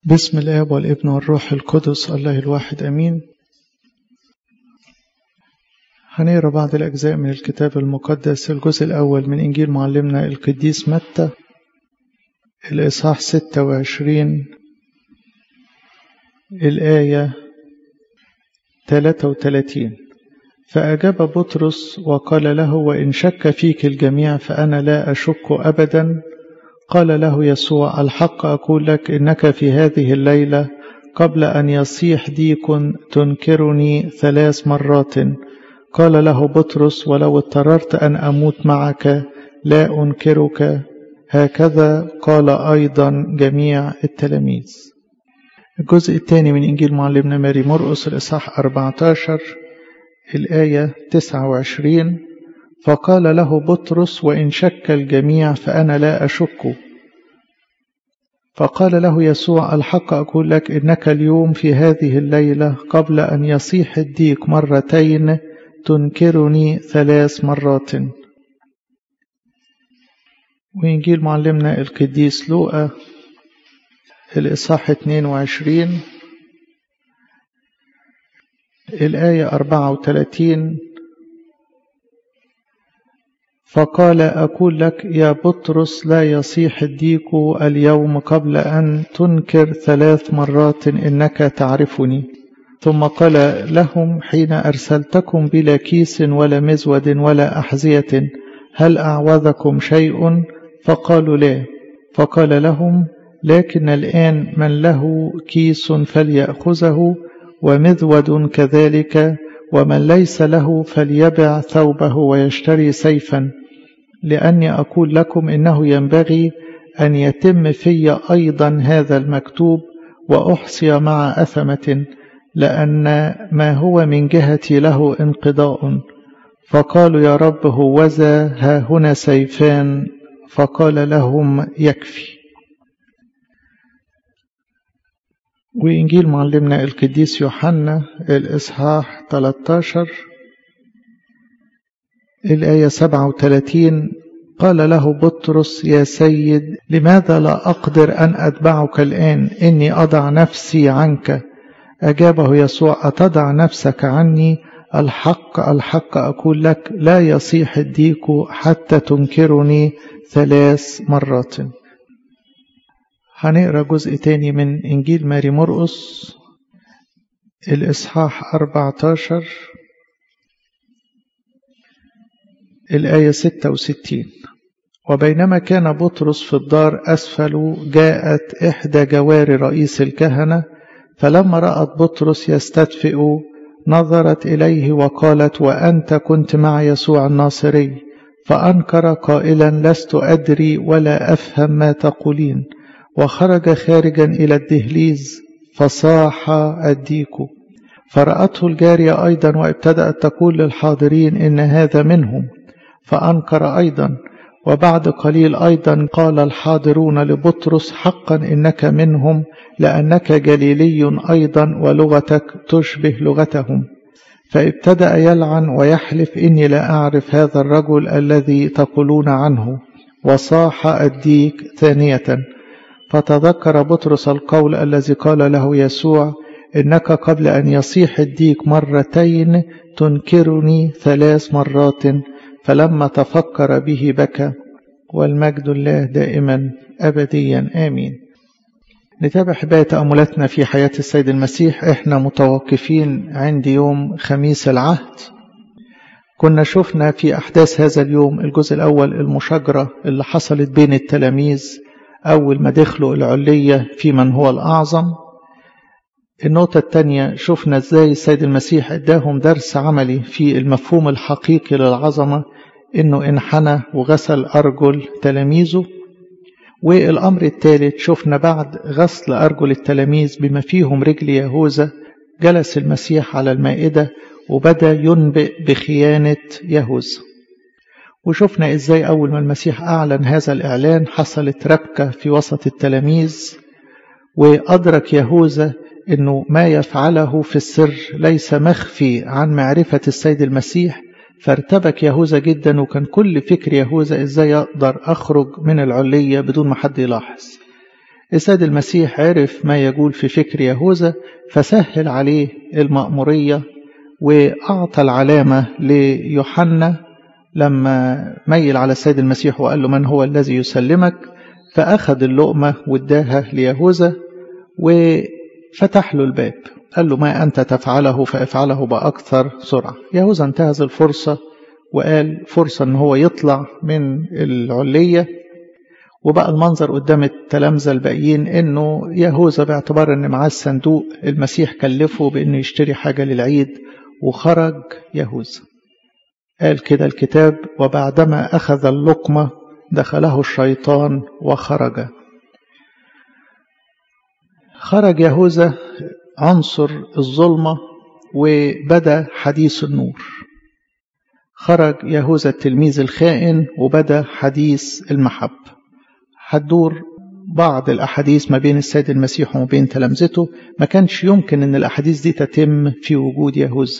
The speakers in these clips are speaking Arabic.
بسم الآب والابن والروح القدس الله الواحد أمين. هنقرأ بعض الأجزاء من الكتاب المقدس. الجزء الأول من إنجيل معلمنا القديس متى، الإصحاح 26 الآية 33. فأجاب بطرس وقال له: وإن شك فيك الجميع فأنا لا أشك أبدا. قال له يسوع: الحق أقول لك إنك في هذه الليلة قبل أن يصيح ديك تنكرني 3 مرات. قال له بطرس: ولو اضطررت أن أموت معك لا أنكرك. هكذا قال أيضا جميع التلاميذ. الجزء الثاني من إنجيل معلمنا ماري مرقس، الإصحاح 14 الآية 29. فقال له بطرس: وإن شك الجميع فأنا لا أشك. فقال له يسوع: الحق أقول لك إنك اليوم في هذه الليلة قبل أن يصيح الديك مرتين تنكرني 3 مرات. وإنجيل معلمنا القديس لوقا، الإصحاح 22 الآية 34. فقال: أقول لك يا بطرس لا يصيح الديك اليوم قبل أن تنكر 3 مرات إنك تعرفني. ثم قال لهم: حين أرسلتكم بلا كيس ولا مزود ولا أحذية هل أعوذكم شيء؟ فقالوا: لا. فقال لهم: لكن الآن من له كيس فليأخذه ومزود كذلك، ومن ليس له فليبع ثوبه ويشتري سيفا، لأني أقول لكم إنه ينبغي أن يتم في أيضا هذا المكتوب وأحصي مع أثمة، لأن ما هو من جهتي له انقضاء. فقالوا: يا رب هوذا ها هنا سيفان. فقال لهم: يكفي. وإنجيل معلمنا القديس يوحنا، الإصحاح 13 الآية 37. قال له بطرس: يا سيد، لماذا لا أقدر أن أتبعك الآن؟ إني أضع نفسي عنك. أجابه يسوع: أتضع نفسك عني؟ الحق الحق أقول لك لا يصيح الديك حتى تنكرني 3 مرات. هنقرأ جزء تاني من إنجيل ماري مرقس، الإصحاح 14 الآية 66. وبينما كان بطرس في الدار أسفل جاءت إحدى جوار رئيس الكهنة، فلما رأت بطرس يستدفئ نظرت إليه وقالت: وأنت كنت مع يسوع الناصري. فأنكر قائلا: لست أدري ولا أفهم ما تقولين. وخرج خارجا إلى الدهليز فصاح الديك. فرأته الجارية أيضا وابتدأت تقول للحاضرين: إن هذا منهم. فأنكر أيضا. وبعد قليل أيضا قال الحاضرون لبطرس: حقا إنك منهم، لأنك جليلي أيضا ولغتك تشبه لغتهم. فابتدأ يلعن ويحلف: إني لا أعرف هذا الرجل الذي تقولون عنه. وصاح الديك ثانية. فتذكر بطرس القول الذي قال له يسوع: إنك قبل أن يصيح الديك مرتين تنكرني 3 مرات. فلما تفكر به بكى. والمجد لله دائما أبديا آمين. نتابع حباية تأملاتنا في حياة السيد المسيح. احنا متوقفين عند يوم خميس العهد. كنا شفنا في أحداث هذا اليوم الجزء الأول المشاجرة اللي حصلت بين التلاميذ أول ما دخلوا العلية في من هو الأعظم. النقطة الثانية شفنا ازاي السيد المسيح اداهم درس عملي في المفهوم الحقيقي للعظمة، انه انحنى وغسل أرجل تلاميذه. والأمر الثالث شفنا بعد غسل أرجل التلاميذ بما فيهم رجل يهوذا جلس المسيح على المائدة وبدأ ينبئ بخيانة يهوذا. وشفنا ازاي أول ما المسيح أعلن هذا الإعلان حصلت ربكة في وسط التلاميذ، وأدرك يهوذا أنه ما يفعله في السر ليس مخفي عن معرفة السيد المسيح. فارتبك يهوذا جدا، وكان كل فكر يهوذا ازاي يقدر أخرج من العلية بدون ما حد يلاحظ. السيد المسيح عرف ما يجول في فكر يهوذا فسهل عليه المأمورية وأعطى العلامة ليوحنا لما ميل على السيد المسيح وقال له من هو الذي يسلمك، فأخذ اللقمة واداها ليهوذا وفتح له الباب، قال له ما أنت تفعله فافعله بأكثر سرعة. يهوذا انتهز الفرصة وقال فرصة أن هو يطلع من العلية، وبقى المنظر قدام التلامذة الباقيين أنه يهوذا باعتبار أن معاه الصندوق المسيح كلفه بأنه يشتري حاجة للعيد، وخرج يهوذا. قال كده الكتاب وبعدما أخذ اللقمة دخله الشيطان وخرج. خرج يهوذا عنصر الظلمة وبدأ حديث النور. خرج يهوذا التلميذ الخائن وبدأ حديث المحبة. هتدور بعض الأحاديث ما بين السيد المسيح وما بين تلامذته، ما كانش يمكن أن الأحاديث دي تتم في وجود يهوذا.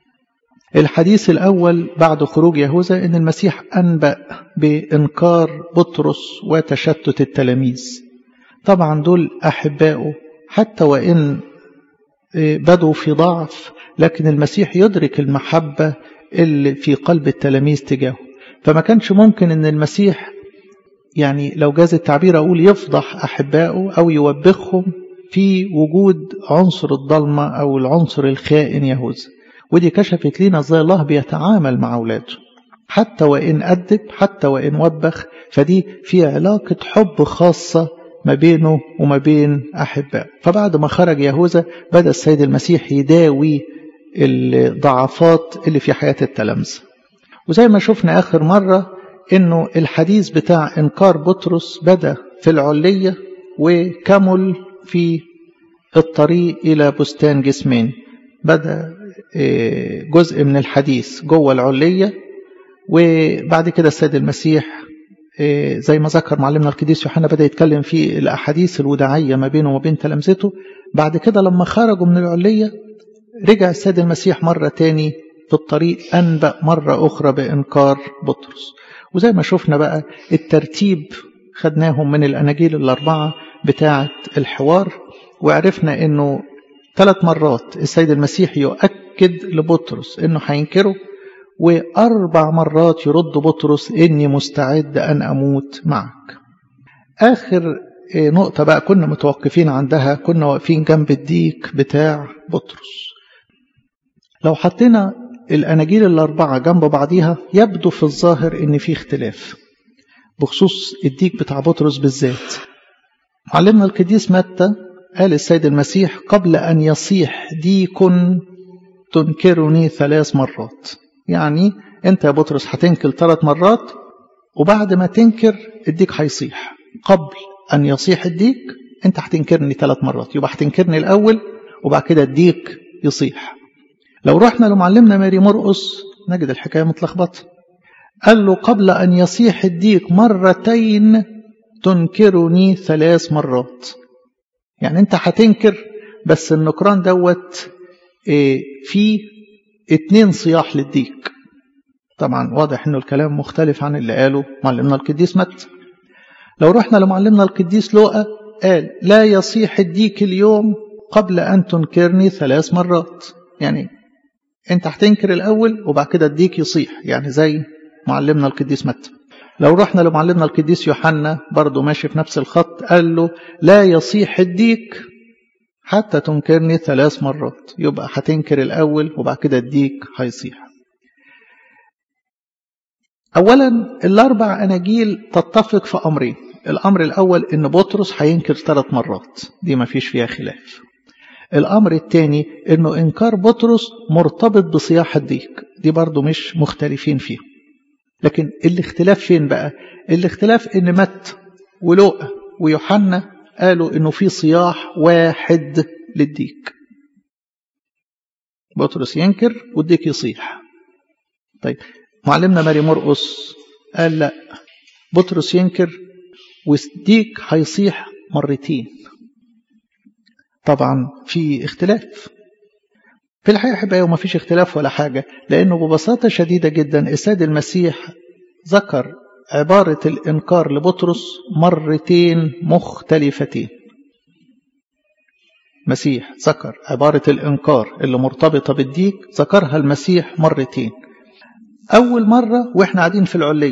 الحديث الأول بعد خروج يهوذا أن المسيح أنبأ بإنكار بطرس وتشتت التلاميذ. طبعا دول أحبائه حتى وإن بدوا في ضعف، لكن المسيح يدرك المحبة اللي في قلب التلاميذ تجاهه، فما كانش ممكن أن المسيح يعني لو جاز التعبير أقول يفضح أحبائه أو يوبخهم في وجود عنصر الضلمة أو العنصر الخائن يهوذا. ودي كشفت لنا ازاي الله بيتعامل مع أولاده، حتى وإن أدب حتى وإن وبخ، فدي في علاقة حب خاصة ما بينه وما بين أحبائه. فبعد ما خرج يهوذا بدأ السيد المسيح يداوي الضعفات اللي في حياة التلامذة. وزي ما شفنا آخر مرة إنه الحديث بتاع إنكار بطرس بدأ في العلية وكمل في الطريق إلى بستان جسمين. بدأ جزء من الحديث جوه العلية، وبعد كده السيد المسيح زي ما ذكر معلمنا القديس يوحنا بدأ يتكلم في الأحاديث الوداعية ما بينه وبين تلامذته. بعد كده لما خرجوا من العلية رجع السيد المسيح مرة تاني في الطريق، أنبأ مرة أخرى بإنكار بطرس. وزي ما شفنا بقى الترتيب خدناهم من الأناجيل الأربعة بتاعة الحوار، وعرفنا أنه 3 مرات السيد المسيح يؤكد لبطرس أنه هينكره، و4 مرات يرد بطرس إني مستعد أن أموت معك. آخر نقطة بقى كنا متوقفين عندها، كنا واقفين جنب الديك بتاع بطرس. لو حطينا الأناجيل الأربعة جنب بعضيها يبدو في الظاهر إن في اختلاف بخصوص الديك بتاع بطرس بالذات. معلمنا القديس متى قال السيد المسيح قبل أن يصيح ديك تنكرني 3 مرات. يعني أنت يا بطرس هتنكر 3 مرات، وبعد ما تنكر الديك هيصيح. قبل أن يصيح الديك أنت هتنكرني 3 مرات، يبقى هتنكرني الأول وبعد كده الديك يصيح. لو رحنا لمعلمنا ماري مرقس نجد الحكاية متلخبطة. قال له قبل أن يصيح الديك 2 مرات تنكرني 3 مرات. يعني أنت هتنكر، بس النكران دوت في 2 صياح للديك. طبعا واضح أنه الكلام مختلف عن اللي قاله معلمنا القديس متى. لو رحنا لمعلمنا القديس لوقا قال لا يصيح الديك اليوم قبل أن تنكرني 3 مرات. يعني أنت هتنكر الأول وبعد كده الديك يصيح، يعني زي معلمنا القديس متى. لو رحنا لمعلمنا القديس يوحنا برضو ماشي في نفس الخط، قال له لا يصيح الديك حتى تنكرني 3 مرات. يبقى هتنكر الأول وبعد كده الديك هيصيح. أولا 4 أناجيل تتفق في أمرين. الأمر الأول إن بطرس هينكر 3 مرات، دي ما فيش فيها خلاف. الأمر الثاني إنه إنكار بطرس مرتبط بصياح الديك، دي برضو مش مختلفين فيه. لكن الاختلاف فين بقى؟ الاختلاف إن متى ولوقا ويوحنا قالوا إنه في صياح واحد للديك، بطرس ينكر والديك يصيح. طيب معلمنا ماري مرقس قال لا، بطرس ينكر والديك هيصيح 2 مرات. طبعا في اختلاف في الحقيقة حبايا، وما فيش اختلاف ولا حاجة، لأنه ببساطة شديدة جدا السيد المسيح ذكر عبارة الإنكار لبطرس مرتين مختلفتين. مسيح ذكر عبارة الإنكار اللي مرتبطة بالديك، ذكرها المسيح مرتين. أول مرة وإحنا قاعدين في العلية،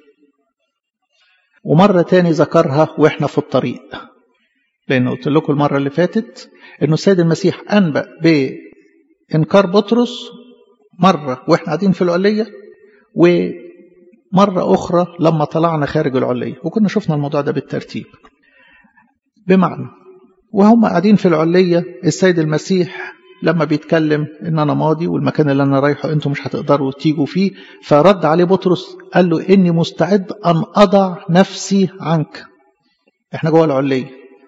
ومرة تاني ذكرها وإحنا في الطريق. لأن قلت لكم المرة اللي فاتت إنه السيد المسيح أنبأ بإنكار بطرس مرة وإحنا قاعدين في العلية، ومرة أخرى لما طلعنا خارج العلية، وكنا شفنا الموضوع ده بالترتيب. بمعنى وهم قاعدين في العلية، السيد المسيح لما بيتكلم إن أنا ماضي والمكان اللي أنا رايحه أنتم مش هتقدروا تيجوا فيه، فرد عليه بطرس قال له إني مستعد أن أضع نفسي عنك. إحنا جوه العلية،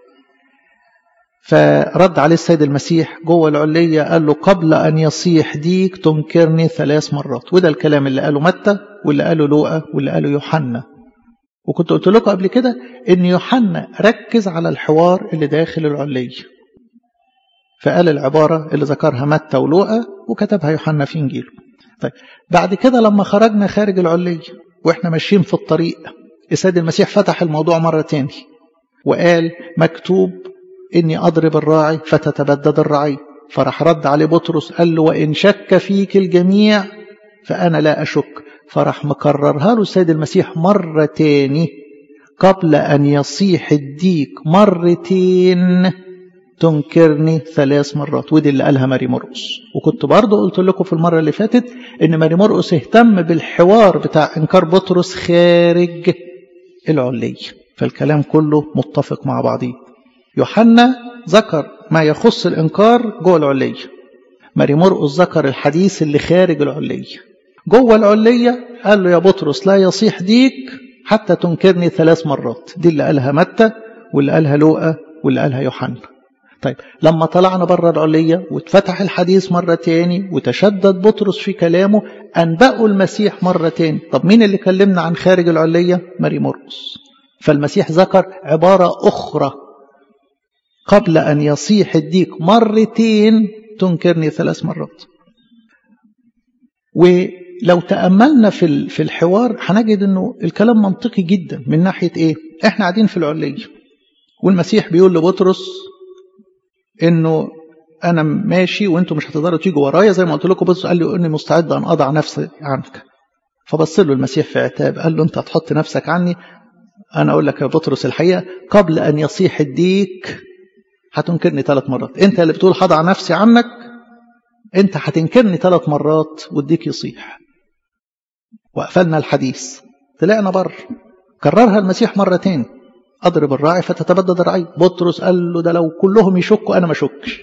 فرد عليه السيد المسيح جوه العلية قال له قبل أن يصيح ديك تنكرني 3 مرات. وده الكلام اللي قاله متى واللي قاله لوقا واللي قاله يوحنا. وكنت قلت لكم قبل كده إن يوحنا ركز على الحوار اللي داخل العلية، فقال العبارة اللي ذكرها متى ولوقا وكتبها يوحنا في إنجيله. طيب بعد كده لما خرجنا خارج العلية وإحنا ماشيين في الطريق، السيد المسيح فتح الموضوع مرة تاني وقال مكتوب إني أضرب الراعي فتتبدد الرعي. فرح رد عليه بطرس قال له وإن شك فيك الجميع فأنا لا أشك. فرح مكررها له السيد المسيح مرة تاني قبل أن يصيح الديك مرتين تنكرني 3 مرات. ودي اللي قالها ماري مرقس. وكنت برضو قلت لكم في المرة اللي فاتت إن ماري مرقس اهتم بالحوار بتاع إنكار بطرس خارج العلية، فالكلام كله متفق مع بعضيه. يوحنا ذكر ما يخص الإنكار جوه العلية، ماري مرقس ذكر الحديث اللي خارج العلية. جوه العلية قال له يا بطرس لا يصيح ديك حتى تنكرني 3 مرات. دي اللي قالها متى واللي قالها لوقا واللي قالها يوحنا. طيب لما طلعنا بره العلية واتفتح الحديث مرة تاني وتشدد بطرس في كلامه، أنبأوا المسيح مرة تاني. طب مين اللي كلمنا عن خارج العلية؟ ماري مرقس. فالمسيح ذكر عبارة أخرى قبل أن يصيح الديك مرتين تنكرني 3 مرات. ولو تأملنا في الحوار هنجد أنه الكلام منطقي جدا. من ناحية إيه؟ إحنا قاعدين في العلية والمسيح بيقول لبطرس أنه أنا ماشي وأنتم مش هتقدروا تيجوا ورايا زي ما قلت لكم. بطرس قال له إني مستعد أن أضع نفسي عنك. فبص له المسيح في عتاب قال له أنت هتحط نفسك عني؟ أنا أقول لك يا بطرس الحقيقة قبل أن يصيح الديك هتنكرني 3 مرات. أنت اللي بتقول هضع نفسي عنك، أنت هتنكرني 3 مرات والديك يصيح. وقفلنا الحديث، طلعنا بره، كررها المسيح مرتين أضرب الراعي فتتبدد الرعي. بطرس قال له ده لو كلهم يشكوا أنا ما شكش.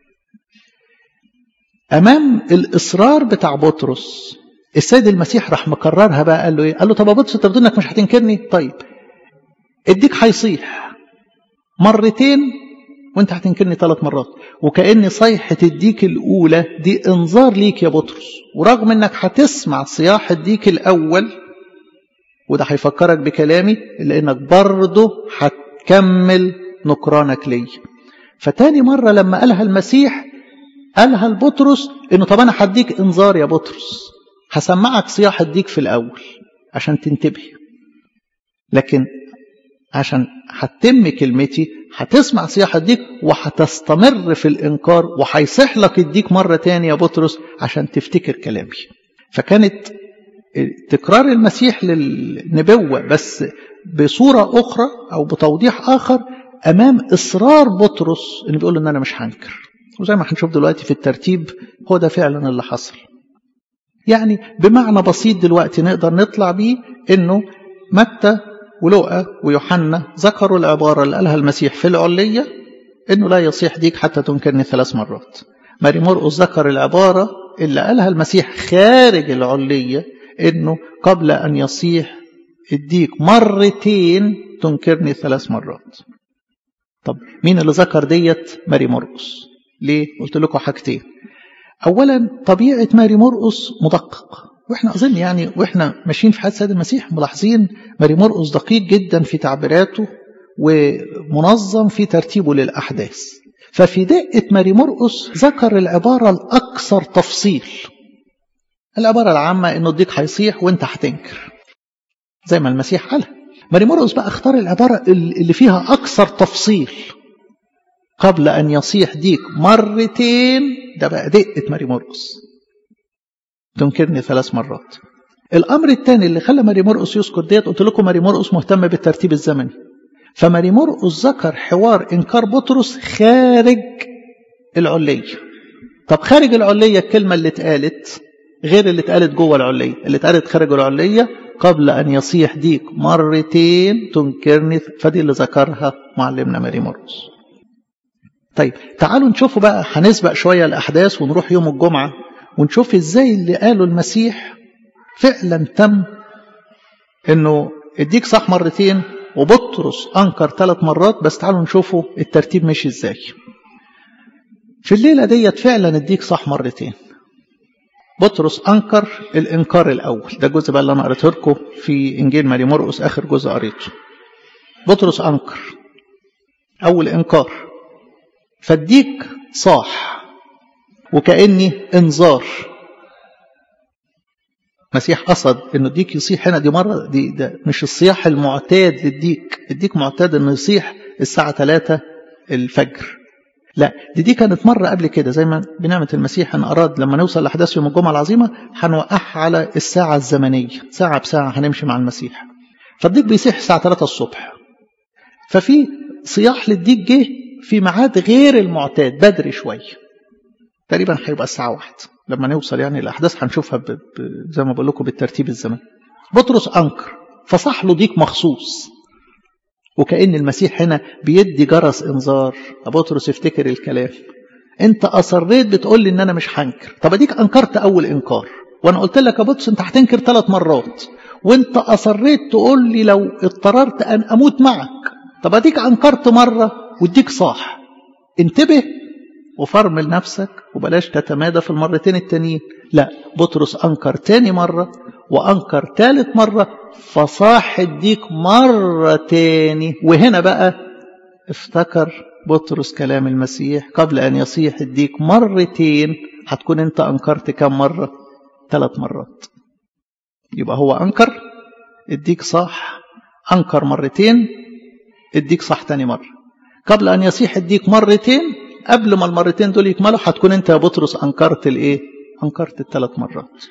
أمام الإصرار بتاع بطرس السيد المسيح راح مكررها بقى. قال له إيه؟ قال له طب يا بطرس أنت بتقول إنك مش هتنكرني؟ طيب الديك هيصيح مرتين وانت هتنكرني 3 مرات. وكأن صيحة الديك الأولى دي انذار ليك يا بطرس، ورغم انك هتسمع صياح الديك الأول وده هيفكرك بكلامي لأنك برضه هتكمل نكرانك لي. فتاني مرة لما قالها المسيح قالها لبطرس انه طب انا هديك انذار يا بطرس، هسمعك صياح الديك في الأول عشان تنتبه، لكن عشان هتتم كلمتي هتسمع صياح الديك وهتستمر في الإنكار وهيصيح لك الديك مرة تانية يا بطرس عشان تفتكر كلامي. فكانت تكرار المسيح للنبوة بس بصورة أخرى أو بتوضيح آخر أمام إصرار بطرس إنه بيقول إن أنا مش هنكر. وزي ما هنشوف دلوقتي في الترتيب هو ده فعلا اللي حصل. يعني بمعنى بسيط دلوقتي نقدر نطلع بيه إنه متى ولوقا ويوحنا ذكروا العبارة اللي قالها المسيح في العلية إنه لا يصيح ديك حتى تنكرني 3 مرات. ماري مرقس ذكر العبارة اللي قالها المسيح خارج العلية إنه قبل أن يصيح الديك مرتين تنكرني 3 مرات. طب مين اللي ذكر ديت؟ ماري مرقس. ليه؟ قلت لكم حاجتين. أولا طبيعة ماري مرقس مدقق، واحنا أظن يعني واحنا ماشيين في حياة السيد المسيح ملاحظين ماري مرقس دقيق جدا في تعبيراته ومنظم في ترتيبه للأحداث. ففي دقة ماري مرقس ذكر العبارة الأكثر تفصيل. العبارة العامة إنه الديك هيصيح وانت هتنكر. زي ما المسيح قالها. ماري مرقس بقى اختار العبارة اللي فيها أكثر تفصيل. قبل أن يصيح ديك مرتين، ده بقى دقة ماري مرقس، تنكرني 3 مرات. الأمر الثاني اللي خلى ماري مرقس يذكر ديت، قلت لكم ماري مرقس مهتم بالترتيب الزمني، فماري مرقس ذكر حوار إنكار بطرس خارج العلية. طب خارج العلية الكلمة اللي اتقالت غير اللي اتقالت جوه العلية. اللي اتقالت خارج العلية قبل أن يصيح ديك مرتين تنكرني، فدي اللي ذكرها معلمنا ماري مرقس. طيب تعالوا نشوفوا بقى، هنسبق شوية الأحداث ونروح يوم الجمعة ونشوف ازاي اللي قاله المسيح فعلا تم، انه اديك صح مرتين وبطرس انكر 3 مرات. بس تعالوا نشوفوا الترتيب ماشي ازاي. في الليلة ديت فعلا اديك صح مرتين. بطرس انكر الانكار الاول، ده الجزء بقى اللي انا قريته لكم في انجيل ماري مرقس، اخر جزء قريته. بطرس انكر اول انكار، فاديك صاح وكأني انذار. مسيح قصد انه الديك يصيح هنا، دي مرة، ده مش الصياح المعتاد للديك. الديك معتاد انه يصيح الساعة 3 الفجر، لا دي كانت مرة قبل كده. زي ما بنعمة المسيح ان اراد لما نوصل لاحداث يوم الجمعة العظيمة هنوقعها على الساعة الزمنية، ساعة بساعة هنمشي مع المسيح. فالديك بيصيح الساعة 3 الصبح، ففي صياح للديك جه في ميعاد غير المعتاد، بدري شوية، تقريبا هيبقى الساعة 1 لما نوصل. يعني الأحداث هنشوفها زي ما بقول لكم بالترتيب الزمني. بطرس أنكر فصح له ديك مخصوص، وكأن المسيح هنا بيدي جرس إنذار. بطرس افتكر الكلام، أنت أصريت بتقول لي إن أنا مش هنكر، طب أديك أنكرت أول إنكار، وأنا قلت لك يا بطرس أنت هتنكر 3 مرات، وأنت أصريت تقول لي لو اضطررت أن أموت معك، طب أديك أنكرت مرة وديك صاح. انتبه وفرمل نفسك وبلاش تتمادى في المرتين التانيين. لا، بطرس أنكر تاني مرة وأنكر ثالث مرة، فصاح الديك مرة تاني. وهنا بقى افتكر بطرس كلام المسيح، قبل أن يصيح الديك مرتين هتكون أنت أنكرت كم مرة؟ 3 مرات. يبقى هو أنكر الديك صاح، أنكر مرتين، الديك صح تاني مرة. قبل أن يصيح الديك مرتين، قبل ما المرتين دول يكملوا هتكون أنت يا بطرس أنكرت الإيه؟ أنكرت 3 مرات.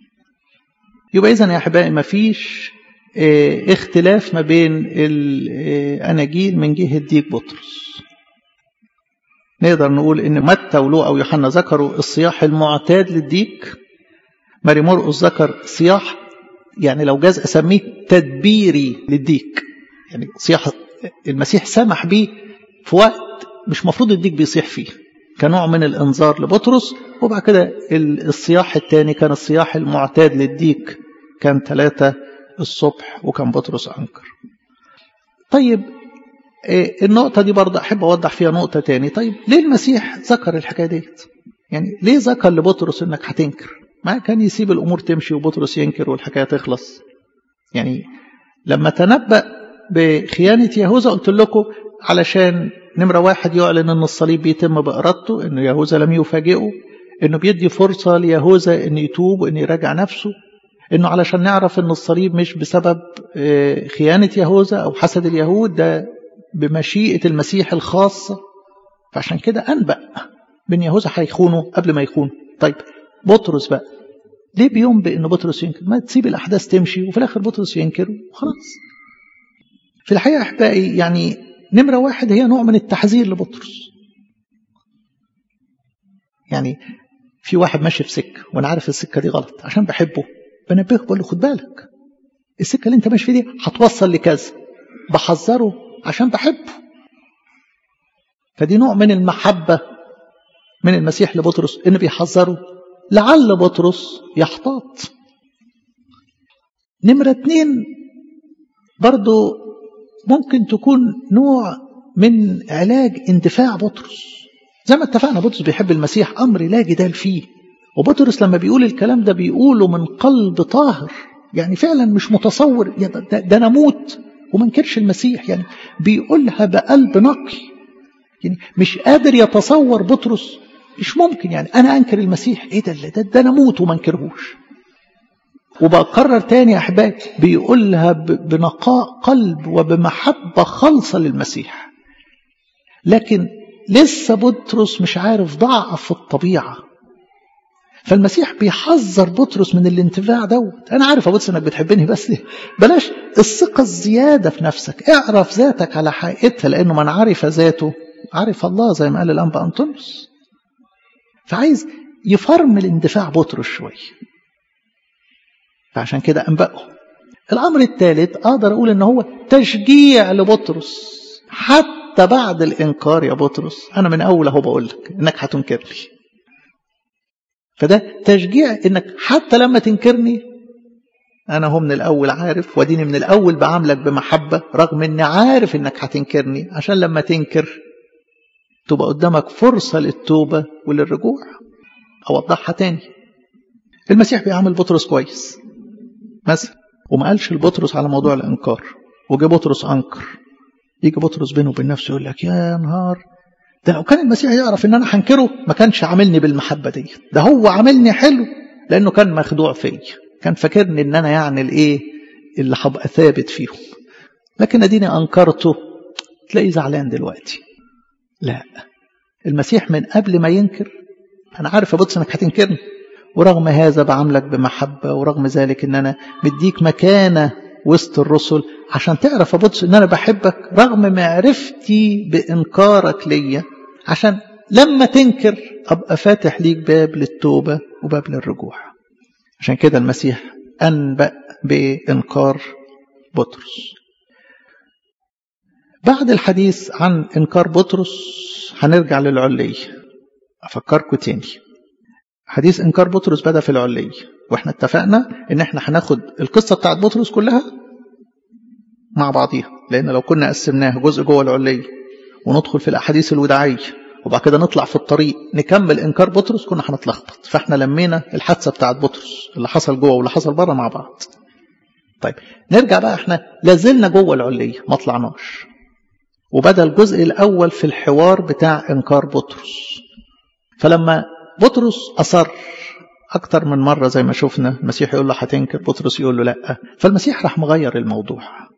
يبقى إذن يا أحبائي ما فيش اختلاف ما بين الأناجيل من جهة ديك بطرس. نقدر نقول إن متى ولوقا ويوحنا ذكروا الصياح المعتاد للديك، ماري مرقس ذكر صياح يعني لو جاز أسميه تدبيري للديك، يعني صياح المسيح سمح بيه في وقت مش مفروض الديك بيصيح فيه، كنوع من الانذار لبطرس. وبعد كده الصياح الثاني كان الصياح المعتاد للديك، كان 3 الصبح، وكان بطرس أنكر. طيب النقطة دي برضه أحب أوضح فيها نقطة تاني. طيب ليه المسيح ذكر الحكاية ديت؟ يعني ليه ذكر لبطرس إنك هتنكر؟ ما كان يسيب الأمور تمشي وبطرس ينكر والحكاية تخلص؟ يعني لما تنبأ بخيانة يهوذا قلت لكم علشان نمرة 1 يعلن أن الصليب بيتم بإرادته، أن يهوذا لم يفاجئه، أنه بيدي فرصة ليهوذا أن يتوب وأن يراجع نفسه، أنه علشان نعرف أن الصليب مش بسبب خيانة يهوذا أو حسد اليهود، ده بمشيئة المسيح الخاصة. فعشان كده أنبأ بأن يهوذا هيخونه قبل ما يخونه. طيب بطرس بقى ليه بينبئ أن بطرس ينكر؟ ما تسيب الأحداث تمشي وفي الآخر بطرس ينكر وخلاص. في الحقيقة أحبائي يعني نمرة 1 هي نوع من التحذير لبطرس. يعني في واحد ماشي في سكة وأنا عارف السكة دي غلط، عشان بحبه بنبهه بقول له خد بالك السكة اللي أنت ماشي فيه دي هتوصل لكذا، بحذره عشان بحبه. فدي نوع من المحبة من المسيح لبطرس، إنه بيحذره لعل بطرس يحتاط. نمرة 2 برضو ممكن تكون نوع من علاج اندفاع بطرس. زي ما اتفقنا بطرس بيحب المسيح، أمر لا جدال فيه، وبطرس لما بيقول الكلام ده بيقوله من قلب طاهر، يعني فعلا مش متصور ده نموت وما نكرش المسيح، يعني بيقولها بقلب نقي. يعني مش قادر يتصور بطرس، مش ممكن يعني أنا أنكر المسيح، إيه ده نموت وما نكرهوش. وبكرر تاني يا أحبائي بيقولها بنقاء قلب وبمحبة خالصة للمسيح. لكن لسه بطرس مش عارف ضعف الطبيعة، فالمسيح بيحذر بطرس من الانتفاع دوت. أنا عارف يا بطرس إنك بتحبني، بس بلاش الثقة الزيادة في نفسك، اعرف ذاتك على حقيقتها، لأنه من عرف ذاته عرف الله زي ما قال الأنبا أنطونيوس. فعايز يفرمل اندفاع بطرس شوية، فعشان كده أنبأه. الأمر الثالث أقدر أقول إن هو تشجيع لبطرس حتى بعد الإنكار. يا بطرس أنا من أول أهو بقول لك إنك هتنكر لي، فده تشجيع إنك حتى لما تنكرني أنا هو من الأول عارف، وديني من الأول بعاملك بمحبة رغم إني عارف إنك هتنكرني، عشان لما تنكر تبقى قدامك فرصة للتوبة وللرجوع. أوضحها تاني، المسيح بيعامل بطرس كويس مثلا، وما قالش لبطرس على موضوع الإنكار، وجي بطرس أنكر، يجي بطرس بينه وبين نفسه يقول لك يا نهار، ده لو كان المسيح يعرف إن أنا هنكره ما كانش عاملني بالمحبة دي، ده هو عاملني حلو لأنه كان مخدوع فيا، كان فاكرني إن أنا يعني الإيه اللي هبقى ثابت فيهم، لكن أديني أنكرته تلاقيه زعلان دلوقتي. لا، المسيح من قبل ما ينكر أنا عارف يا بطرس إنك هتنكرني، ورغم هذا بعاملك بمحبة، ورغم ذلك إن أنا مديك مكانة وسط الرسل عشان تعرف يا بطرس إن أنا بحبك رغم معرفتي بإنكارك ليا، عشان لما تنكر أبقى فاتح ليك باب للتوبة وباب للرجوع. عشان كده المسيح أنبأ بإنكار بطرس. بعد الحديث عن إنكار بطرس هنرجع للعلية. أفكركم تاني، حديث إنكار بطرس بدأ في العلية، وإحنا اتفقنا إن إحنا هناخد القصة بتاعت بطرس كلها مع بعضيها، لأن لو كنا قسمناها جزء جوه العلية وندخل في الأحاديث الوداعية وبعد كده نطلع في الطريق نكمل إنكار بطرس كنا هنتلخبط، فإحنا لمينا الحادثة بتاعت بطرس اللي حصل جوه واللي حصل بره مع بعض. طيب نرجع بقى، إحنا لازلنا جوه العلية ما طلعناش، وبدأ الجزء الأول في الحوار بتاع إنكار بطرس. فلما بطرس أصر أكتر من مرة زي ما شفنا، المسيح يقول له هتنكر، بطرس يقول له لأ، فالمسيح راح مغير الموضوع.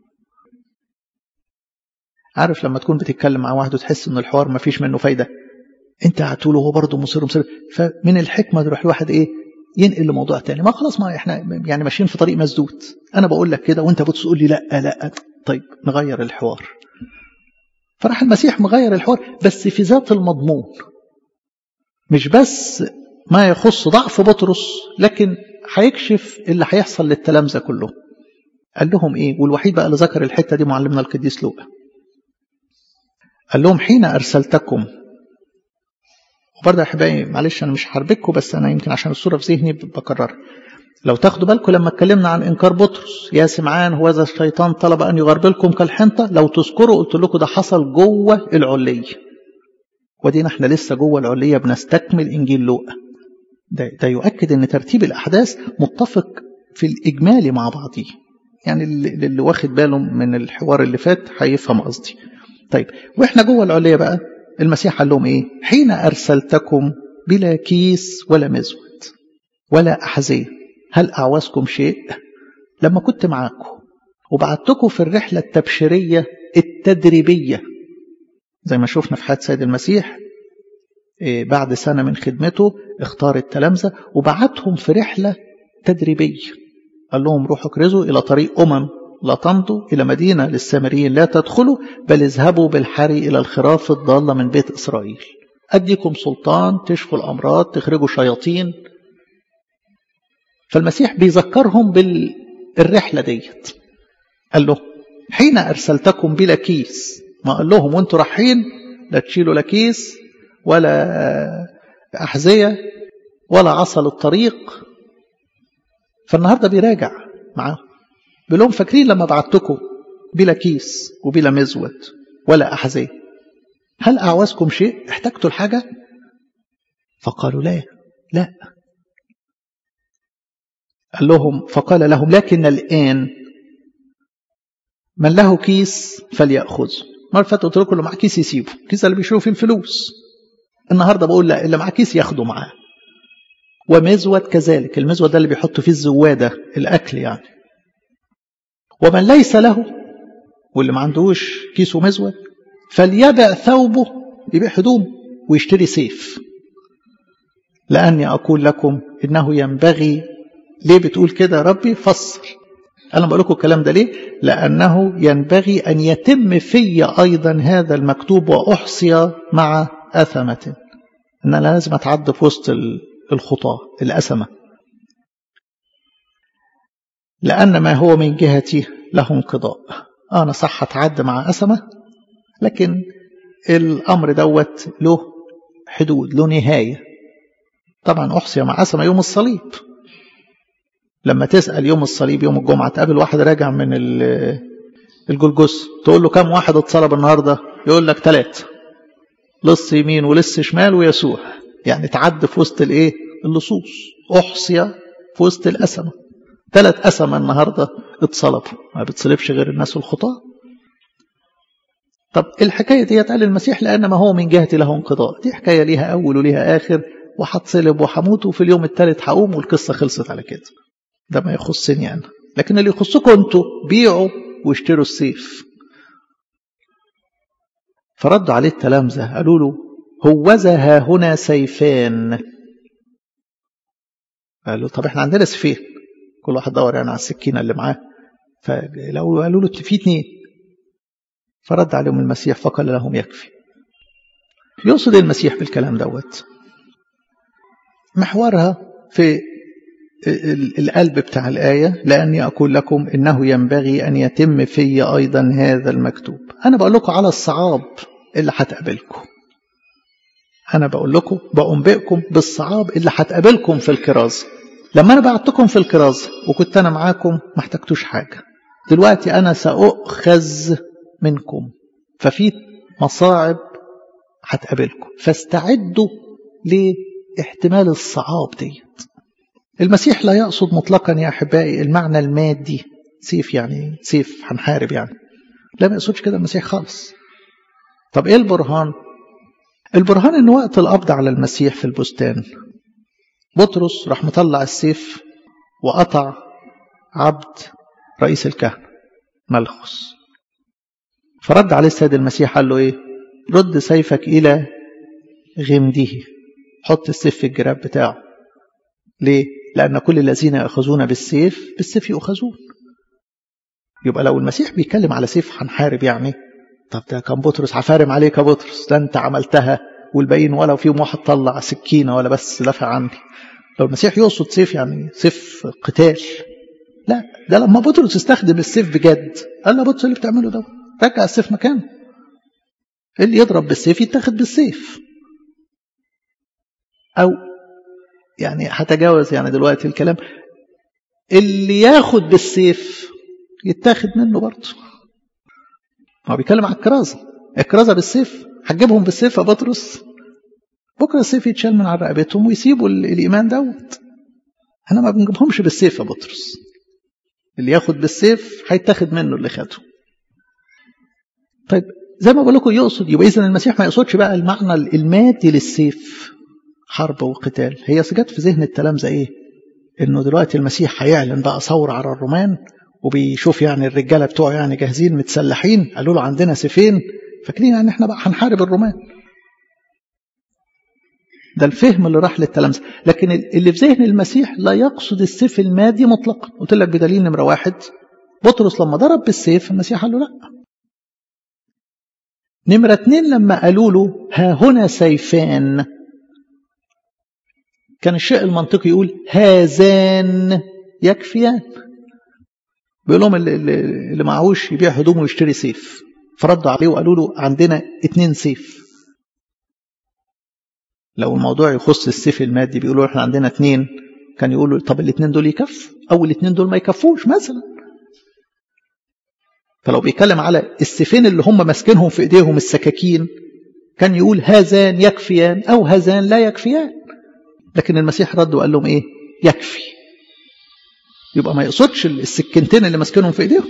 عارف لما تكون بتتكلم مع واحد وتحس إن الحوار ما فيش منه فايدة، أنت هتقوله هو برضه مصر، فمن الحكمة تروح الواحد إيه ينقل لموضوع تاني. ما خلاص، ما إحنا يعني ماشيين في طريق مسدود، أنا بقول لك كده وأنت بتقول لي لأ لأ، طيب نغير الحوار. فراح المسيح مغير الحوار، بس في ذات المضمون، مش بس ما يخص ضعف بطرس، لكن هيكشف اللي هيحصل للتلامذة كله. قال لهم ايه؟ والوحيد بقى اللي ذكر الحتة دي معلمنا القديس لوقا. قال لهم حين أرسلتكم، وبرضه يا احبائي معلش انا مش هحربكم، بس انا يمكن عشان الصورة في ذهني بكررها. لو تاخدوا بالكم لما اتكلمنا عن إنكار بطرس، يا سمعان هو ذا الشيطان طلب أن يغربلكم كالحنطة، لو تذكروا قلت لكم ده حصل جوه العلية، ودينا احنا لسه جوه العلية بنستكمل إنجيل لوقا. ده يؤكد ان ترتيب الأحداث متفق في الإجمالي مع بعضه، يعني اللي واخد باله من الحوار اللي فات هيفهم قصدي. طيب واحنا جوه العلية بقى، المسيح قال لهم ايه؟ حين أرسلتكم بلا كيس ولا مزود ولا أحذية هل أعوزكم شيء؟ لما كنت معاكم وبعتكم في الرحلة التبشيرية التدريبية زي ما شفنا في حياة سيد المسيح، بعد سنة من خدمته اختار التلامذة وبعتهم في رحلة تدريبية، قال لهم روحوا اكرزوا إلى طريق لا تمضوا إلى مدينة للسامريين لا تدخلوا، بل اذهبوا بالحري إلى الخراف الضالة من بيت إسرائيل، أديكم سلطان تشفوا الأمراض تخرجوا شياطين. فالمسيح بيذكرهم بالرحلة ديت. قال له حين أرسلتكم بلا كيس، ما قال لهم وانتوا رايحين لا تشيلوا لا كيس ولا أحذية ولا عصا للطريق. فالنهاردة بيراجع معاهم بيقول لهم فاكرين لما بعتكم بلا كيس وبلا مزود ولا أحذية هل أعوزكم شيء؟ احتجتوا الحاجة؟ فقالوا لا. قال لهم فقال لهم لكن الآن من له كيس فليأخذ. مرة فاتت قلت لكم اللي معاه كيس يسيبه، كيس اللي بيشيلوا فيه الفلوس. النهاردة بقول لا، اللي معاه كيس ياخده معاه. ومزود كذلك. المزود ده اللي بيحط فيه الزوادة الأكل يعني. ومن ليس له، واللي ما عندوش كيس ومزود، فليبع ثوبه، يبيع هدوم ويشتري سيف. لأني أقول لكم إنه ينبغي. ليه بتقول كده يا ربي؟ فسر. أنا بقول لكم الكلام ده ليه؟ لأنه ينبغي أن يتم في أيضا هذا المكتوب وأحصي مع أثمة. إن أنا لازم أتعد في وسط الخطاة الأثمة. لأن ما هو من جهتي له انقضاء. أنا صح أتعد مع أثمة، لكن الأمر دوت له حدود، له نهاية. طبعا أحصي مع أثمة يوم الصليب. لما تسأل يوم الصليب يوم الجمعة، تقابل واحد راجع من الجلجث، تقول له كم واحد اتصلب النهاردة؟ يقول لك 3، لص يمين ولص شمال ويسوع. يعني تعد في وسط الايه؟ اللصوص. أحصي في وسط الأسمة. 3 أسمة النهاردة اتصلبوا. ما بتصلبش غير الناس الخطاة. طب الحكاية دي قال المسيح لأن ما هو من جهتي له انقضاء. دي حكاية ليها أول وليها آخر، وهتصلب وحموت وفي اليوم الثالث هقوم، والقصة خلصت على كده. ده ما يخصني أنا، لكن اللي يخصكم أنتوا بيعوا واشتروا السيف. فردوا عليه التلامذة قالوا له هوذا ها هنا سيفان. قالوا طب احنا عندنا سيفين، كل واحد دور يعني على السكينة اللي معاه. فقالوا له في 2. فرد عليهم المسيح فقال لهم يكفي. يقصد المسيح بالكلام دوت؟ محورها في القلب بتاع الآية، لأني أقول لكم إنه ينبغي أن يتم في أيضا هذا المكتوب. أنا بقول لكم على الصعاب اللي هتقابلكم. أنا بقول لكم بأنبئكم بالصعاب اللي هتقابلكم في الكرازة. لما أنا بعتكم في الكرازة وكنت أنا معاكم ما احتجتوش حاجة، دلوقتي أنا سأؤخذ منكم، ففي مصاعب هتقابلكم، فاستعدوا لاحتمال الصعاب ديت. المسيح لا يقصد مطلقا يا أحبائي المعنى المادي، سيف يعني سيف هنحارب يعني. لا، ما يقصدش كده المسيح خالص. طب إيه البرهان؟ البرهان إن وقت القبض على المسيح في البستان، بطرس راح مطلع السيف وقطع عبد رئيس الكهنة ملخص. فرد عليه السيد المسيح قال له إيه؟ رد سيفك إلى غمده. حط السيف في الجراب بتاعه. ليه؟ لأن كل الذين يأخذون بالسيف يؤخذون. يبقى لو المسيح بيتكلم على سيف هنحارب يعني، طب ده كان بطرس هفارم عليك يا بطرس، ده انت عملتها والباقيين ولا فيهم واحد طلع سكينة ولا بس دافع عني. لو المسيح يقصد سيف يعني سيف قتال، لا، ده لما بطرس استخدم السيف بجد قال له بطرس اللي بتعمله ده، رجع السيف مكانه. اللي يضرب بالسيف يتاخد بالسيف. أو يعني هتجاوز يعني دلوقتي الكلام، اللي ياخد بالسيف يتاخد منه برضه. ما بيتكلم على الكرازة بالسيف. هتجيبهم بالسيف يا بطرس، بكرة السيف يتشال من على رقبتهم ويسيبوا الإيمان دوت. احنا ما بنجيبهمش بالسيف يا بطرس. اللي ياخد بالسيف هيتاخد منه اللي خده. طيب زي ما بقول لكم يقصد، يبقى إذن المسيح ما يقصدش بقى المعنى المادي للسيف، حرب وقتال. هي سجت في ذهن التلامذة ايه؟ انه دلوقتي المسيح هيعلن بقى ثورة على الرومان، وبيشوف يعني الرجالة بتوعه يعني جاهزين متسلحين، قالوا له عندنا سيفين، فاكرين ان احنا بقى هنحارب الرومان. ده الفهم اللي راح للتلامذة. لكن اللي في ذهن المسيح لا يقصد السيف المادي مطلقا. قلت لك بدليل نمرة 1، بطرس لما ضرب بالسيف المسيح قال له لا. نمرة 2 لما قالوا له ها هنا سيفان، كان الشيء المنطقي يقول هذان يكفيان. بيقول لهم اللي معهوش يبيع هدومه ويشتري سيف. فردوا عليه وقالوا له عندنا 2 سيف. لو الموضوع يخص السيف المادي بيقولوا احنا عندنا 2، كان يقولوا طب 2 دول يكفوا او 2 دول ما يكفوش مثلا. فلو بيتكلم على السيفين اللي هم ماسكينهم في ايديهم السكاكين، كان يقول هذان يكفيان او هذان لا يكفيان. لكن المسيح رد وقال لهم ايه؟ يكفي. يبقى ما يقصدش السكينتين اللي ماسكينهم في ايديهم.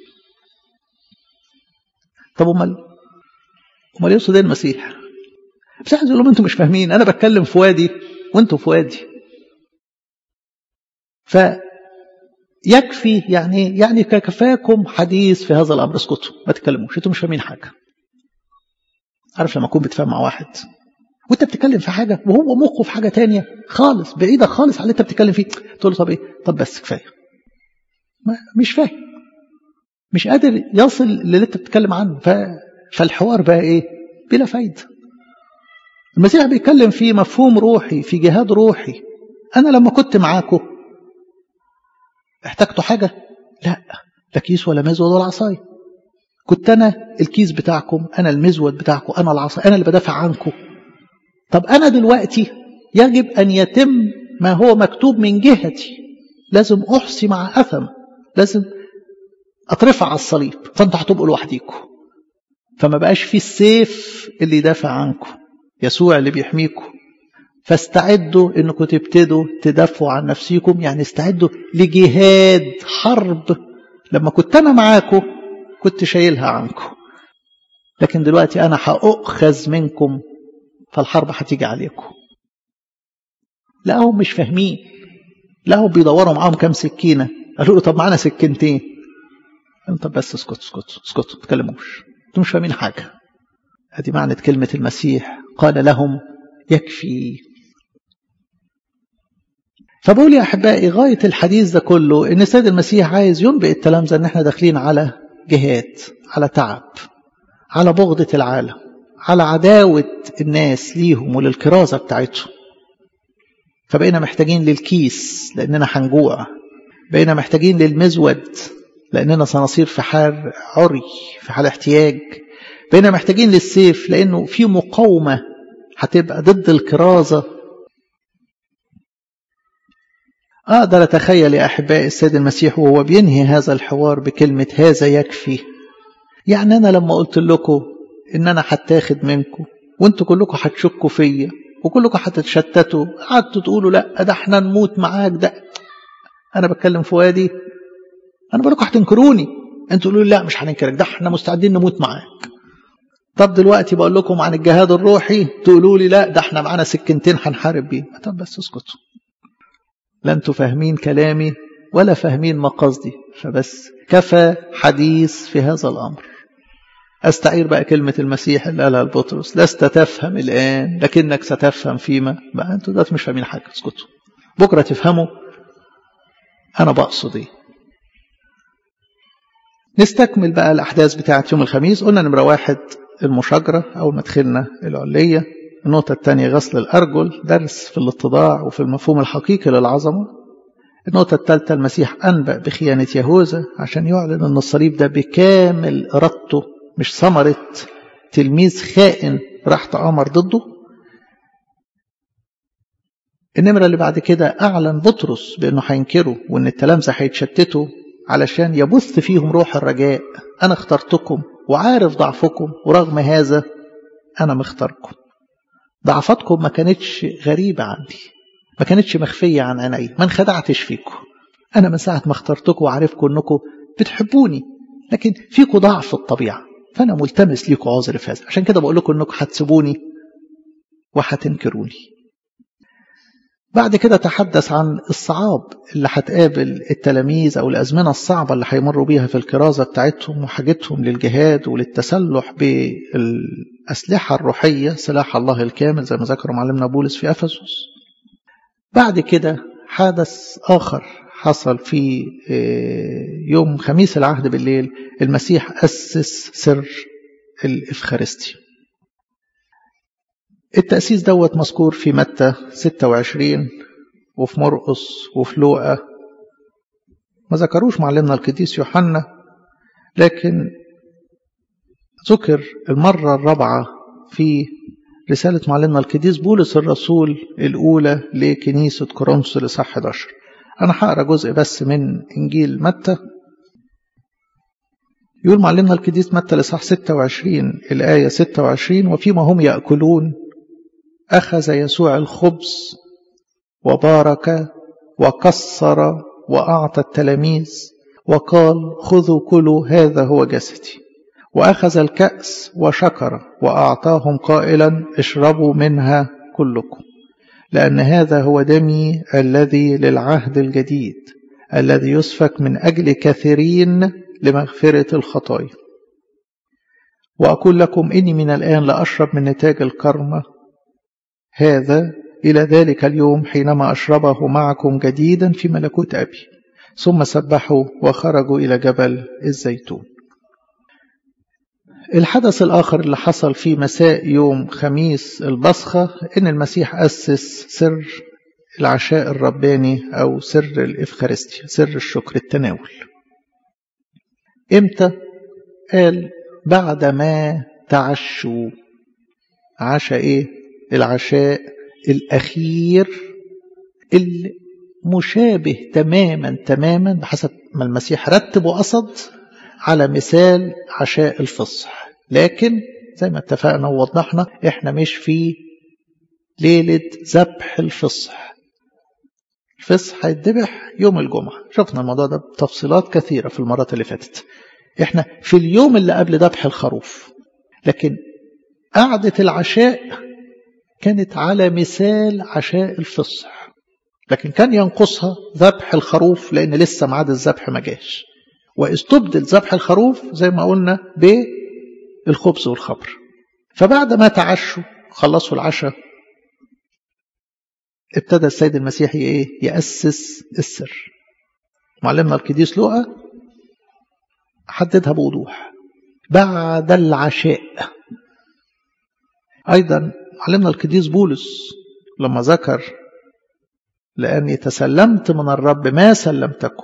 طب امال يقصد ايه المسيح؟ بس عايز يقول لهم انتوا مش فاهمين، انا بتكلم في وادي وانتوا في وادي. فيكفي يعني كفاكم حديث في هذا الأمر، اسكتوا ما تتكلموش، انتوا مش فاهمين حاجة. عارف لما أكون بتفهم مع واحد وانت بتتكلم في حاجة وهو مخه في حاجة تانية خالص بعيدة خالص عن اللي انت بتتكلم فيه، تقول له طب ايه؟ طب بس كفاية. مش فاهم، مش قادر يصل للي انت بتتكلم عنه، فالحوار بقى ايه؟ بلا فايدة. المسيح بيتكلم في مفهوم روحي، في جهاد روحي. انا لما كنت معاكم احتاجتوا حاجة؟ لا كيس ولا مزود ولا عصاية. كنت انا الكيس بتاعكم، انا المزود بتاعكم، انا العصاية، انا اللي بدافع عنكم. طب انا دلوقتي يجب ان يتم ما هو مكتوب من جهتي، لازم احصي مع اثم، لازم اترفع على الصليب، فانتوا هتبقوا لوحديكم. فما بقاش في السيف اللي يدافع عنكم، يسوع اللي بيحميكم. فاستعدوا انكم تبتدوا تدافعوا عن نفسيكم، يعني استعدوا لجهاد حرب. لما كنت انا معاكم كنت شايلها عنكم، لكن دلوقتي انا هأخذ منكم، فالحرب هتيجي عليكم. لقاهم مش فاهمين، لقاهم بيدوروا معاهم كام سكينة. قالوا له طب معانا سكينتين. قالوا طب بس اسكتوا ما تتكلموش، انتوا مش فاهمين حاجة. ادي معنى كلمة المسيح قال لهم يكفي. فبقول يا أحبائي غاية الحديث ده كله إن السيد المسيح عايز ينبئ التلامذة إن احنا داخلين على جهاد، على تعب، على بغضة العالم، على عداوة الناس ليهم وللكرازة بتاعتهم. فبقينا محتاجين للكيس لأننا هنجوع، بقينا محتاجين للمزود لأننا سنصير في حال عري، في حال احتياج، بقينا محتاجين للسيف لأنه في مقاومة هتبقى ضد الكرازة. أقدر أتخيل يا أحبائي السيد المسيح وهو بينهي هذا الحوار بكلمة هذا يكفي. يعني أنا لما قلت لكم إن أنا هتاخد منكم وانتوا كلكم هتشكوا فيا وكلكم هتتشتتوا، قعدتوا تقولوا لا ده احنا نموت معاك، ده أنا بتكلم في وادي، أنا بقول لكم هتنكروني، انتوا تقولوا لا مش هننكرك، ده احنا مستعدين نموت معاك. طب دلوقتي بقول لكم عن الجهاد الروحي تقولوا لي لا ده احنا معانا سكينتين هنحارب بيه. طب بس اسكتوا، لا انتوا فاهمين كلامي ولا فاهمين مقاصدي، فبس كفى حديث في هذا الأمر. أستعير بقى كلمة المسيح اللي قالها لبطرس لست تفهم الآن لكنك ستفهم فيما. بقى انتوا دلوقتي مش فاهمين حاجة، اسكتوا، بكرة تفهموا أنا بقصد ايه. نستكمل بقى الأحداث بتاعة يوم الخميس. قلنا نمرة 1 المشاجرة أول ما دخلنا العلية. النقطة الثانية غسل الأرجل، درس في الاتضاع وفي المفهوم الحقيقي للعظمة. النقطة الثالثة المسيح أنبأ بخيانة يهوذا عشان يعلن أن الصليب ده بكامل إرادته، مش ثمرة تلميذ خائن راح تآمر ضده. النمرة اللي بعد كده أعلن بطرس بأنه هينكره وأن التلامذة هيتشتتوا علشان يبث فيهم روح الرجاء. أنا اخترتكم وعارف ضعفكم ورغم هذا أنا مختاركم. ضعفاتكم ما كانتش غريبة عندي، ما كانتش مخفية عن عيني، ما انخدعتش فيكم. أنا من ساعة ما اخترتكم وعارفكم أنكم بتحبوني، لكن فيكم ضعف في الطبيعة، فأنا ملتمس ليكم عذر في هذا. عشان كده بقول لكم أنكم هتسيبوني وهتنكروني. بعد كده تحدث عن الصعاب اللي هتقابل التلاميذ أو الأزمنة الصعبة اللي هيمروا بيها في الكرازة بتاعتهم وحاجتهم للجهاد وللتسلح بالأسلحة الروحية، سلاح الله الكامل زي ما ذكر معلمنا بولس في أفسس. بعد كده حدث آخر حصل في يوم خميس العهد بالليل، المسيح أسس سر الإفخارستي. التأسيس دوت مذكور في متى 26 وفي مرقس وفي لوقا، ما ذكروش معلمنا القديس يوحنا، لكن ذكر المرة الرابعة في رسالة معلمنا القديس بولس الرسول الأولى لكنيسة كورنثوس الإصحاح 11. أنا هقرأ جزء بس من إنجيل متى. يقول معلمنا القديس متى الإصحاح 26 الآية 26: وفيما هم يأكلون أخذ يسوع الخبز وبارك وكسر وأعطى التلاميذ وقال خذوا كلوا هذا هو جسدي. وأخذ الكأس وشكر وأعطاهم قائلا اشربوا منها كلكم، لأن هذا هو دمي الذي للعهد الجديد الذي يسفك من أجل كثيرين لمغفرة الخطايا. وأقول لكم إني من الآن لأشرب من نتاج الكرمة هذا إلى ذلك اليوم حينما أشربه معكم جديدا في ملكوت أبي. ثم سبحوا وخرجوا إلى جبل الزيتون. الحدث الآخر اللي حصل في مساء يوم خميس البصخة إن المسيح أسس سر العشاء الرباني أو سر الإفخارستيا، سر الشكر، التناول. إمتى؟ قال بعدما تعشوا. عشاء إيه؟ العشاء الأخير المشابه تماما بحسب ما المسيح رتب وقصد على مثال عشاء الفصح. لكن زي ما اتفقنا ووضحنا احنا مش في ليلة ذبح الفصح. الفصح هيتذبح يوم الجمعة، شفنا الموضوع ده بتفصيلات كثيرة في المرات اللي فاتت. احنا في اليوم اللي قبل ذبح الخروف، لكن قعدة العشاء كانت على مثال عشاء الفصح، لكن كان ينقصها ذبح الخروف لأن لسه ميعاد الذبح ما جاش، واستبدل ذبح الخروف زي ما قلنا بالخبز والخمر. فبعد ما تعشوا خلصوا العشاء ابتدى السيد المسيح يأسس السر. معلمنا القديس لوقا حددها بوضوح بعد العشاء. أيضا معلمنا القديس بولس لما ذكر لأني تسلمت من الرب ما سلمتكم،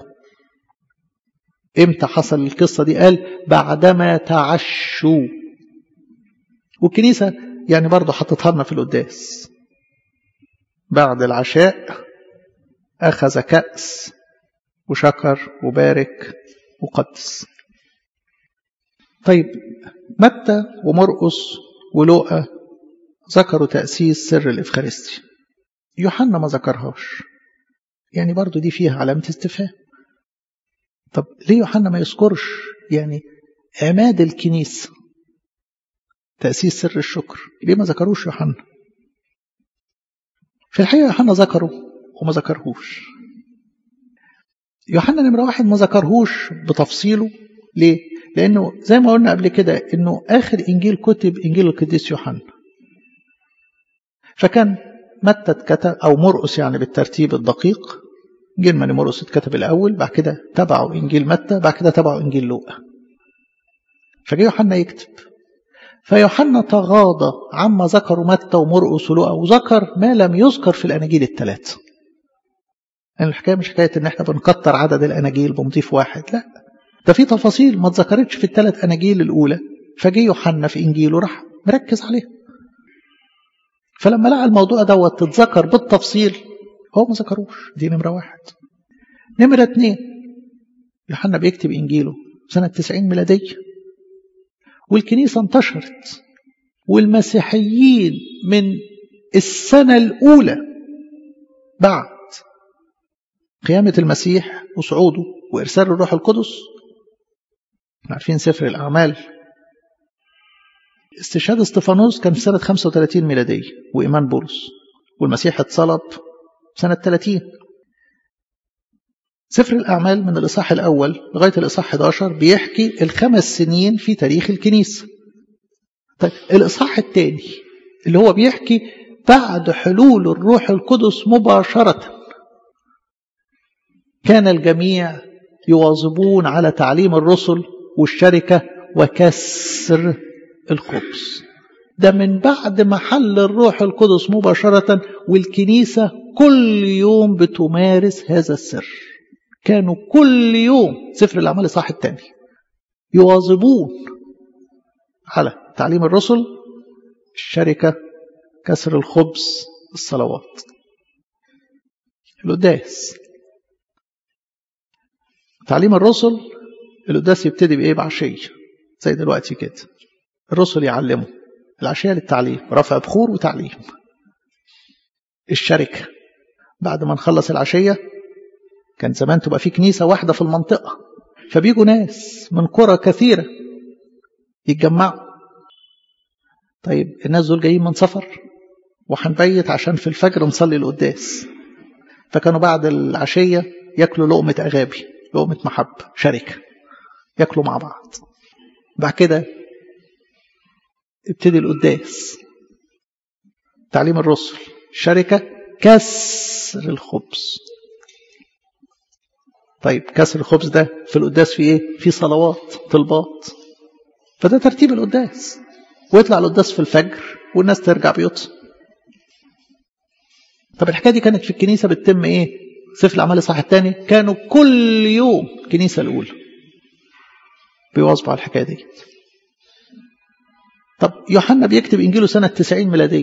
امتى حصل القصة دي؟ قال بعدما تعشوا. والكنيسة يعني برضو حطتها لنا في القداس بعد العشاء أخذ كأس وشكر وبارك وقدس. طيب متى ومرقس ولوقا ذكروا تأسيس سر الإفخارستيا، يوحنا ما ذكرهاش، يعني برضو دي فيها علامة استفهام. طب ليه يوحنا ما يذكرش يعني عماد الكنيسة تأسيس سر الشكر؟ ليه ما ذكروش يوحنا؟ في الحقيقة يوحنا ذكره وما ذكرهوش. يوحنا نمرة واحد ما ذكرهوش بتفصيله. ليه؟ لأنه زي ما قلنا قبل كده إنه آخر إنجيل كتب إنجيل القديس يوحنا، فكان متى اتكتب أو مرقس يعني بالترتيب الدقيق. إنجيل ماني مرقس اتكتب الأول، بعد كده تبعه إنجيل متى، بعد كده تبعه إنجيل لوقا، فجاء يوحنا يكتب. فيوحنا تغاضى عما ذكروا متى ومرقس ولوقا وذكر ما لم يذكر في الأناجيل الثلاثة. يعني الحكاية مش حكاية إن احنا بنكتر عدد الأناجيل بنضيف واحد، لا، ده في تفاصيل ما اتذكرتش في الثلاث أناجيل الأولى، فجاء يوحنا في إنجيله راح مركز عليها. فلما لقى الموضوع دوت تتذكر بالتفصيل هو ما ذكروش. دي نمرة واحد. نمرة اتنين، يوحنا بيكتب إنجيله سنة 90 ميلادية، والكنيسة انتشرت، والمسيحيين من السنة الأولى بعد قيامة المسيح وصعوده وإرسال الروح القدس. عارفين سفر الأعمال استشهاد استفانوس كان في سنة 35 ميلادية، وإيمان بولس، والمسيح اتصلب سنة 30. سفر الأعمال من الإصحاح الأول لغاية الإصحاح 11 بيحكي ال5 سنين في تاريخ الكنيسة. طيب الإصحاح الثاني اللي هو بيحكي بعد حلول الروح القدس مباشرة كان الجميع يواظبون على تعليم الرسل والشركة وكسر الخبز. ده من بعد ما حل الروح القدس مباشرة، والكنيسة كل يوم بتمارس هذا السر. كانوا كل يوم، سفر الأعمال الإصحاح الثاني، يواظبون على تعليم الرسل، الشركة، كسر الخبز، الصلوات، القداس. تعليم الرسل القداس يبتدي بإيه؟ بعشية زي دلوقتي كده، الرسل يعلموا. العشية للتعليم، رفع بخور وتعليم. الشركة بعد ما نخلص العشية، كان زمان تبقى في كنيسة واحدة في المنطقة، فبيجوا ناس من قرى كثيرة يتجمعوا. طيب الناس دول جايين من سفر، وهنبيت عشان في الفجر نصلي القداس. فكانوا بعد العشية ياكلوا لقمة أغابي، لقمة محبة، شركة، ياكلوا مع بعض. بعد كده ابتدي القداس، تعليم الرسل، شركة، كسر الخبز. طيب كسر الخبز ده في القداس في ايه؟ في صلوات، طلبات. فده ترتيب القداس. ويطلع القداس في الفجر والناس ترجع بيوتها. طب الحكايه دي كانت في الكنيسه بتتم ايه؟ سفر الاعمال الاصحاح الثاني كانوا كل يوم الكنيسه الاولى بيواظبوا على الحكايه دي. طب يوحنا بيكتب انجيله سنه 90 ميلاديه.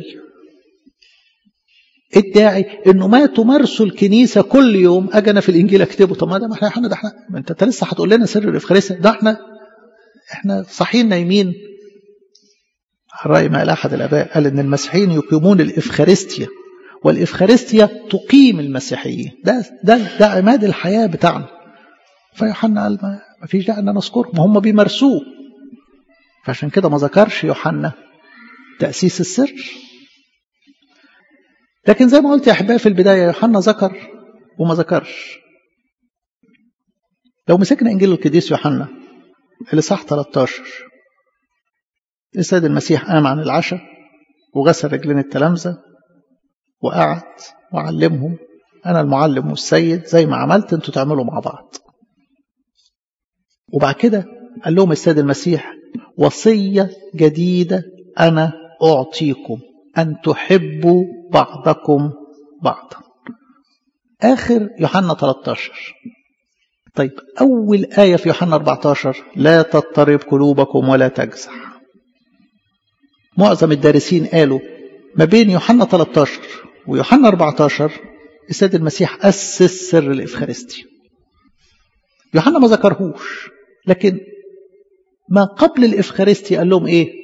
الداعي انه ما تمارسوا الكنيسه كل يوم اجي انا في الانجيل اكتبه. طب ما ده احنا ده احنا ما انت لسه هتقول لنا سر الافخارستيا ده احنا صاحيين نايمين. الرأي ما احد الاباء قال ان المسيحيين يقيمون الافخارستيا والافخارستيا تقيم المسيحيين. ده عماد الحياه بتاعنا. فيوحنا قال ما فيش داعي ان انا اذكره، ما هم بيمارسوه. فعشان كده ما ذكرش يوحنا تأسيس السر. لكن زي ما قلت يا احبائي في البدايه يوحنا ذكر وما ذكرش. لو مسكنا انجيل القديس يوحنا الاصحاح 13، السيد المسيح قام عن العشاء وغسل رجلين التلامذه وقعد وعلمهم انا المعلم والسيد، زي ما عملت انتوا تعملوا مع بعض. وبعد كده قال لهم السيد المسيح وصيه جديده انا اعطيكم، أن تحبوا بعضكم بعضا. آخر يوحنا 13. طيب أول آية في يوحنا 14 لا تضطرب قلوبكم ولا تجزع. معظم الدارسين قالوا ما بين يوحنا 13 ويوحنا 14 السيد المسيح أسس سر الإفخارستيا. يوحنا ما ذكرهوش، لكن ما قبل الإفخارستيا قال لهم إيه؟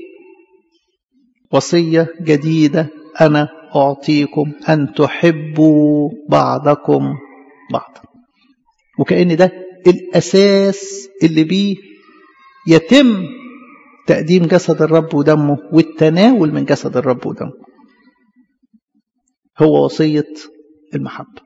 وصية جديدة أنا أعطيكم أن تحبوا بعضكم بعضا. وكأن ده الأساس اللي بيه يتم تقديم جسد الرب ودمه والتناول من جسد الرب ودمه. هو وصية المحبة.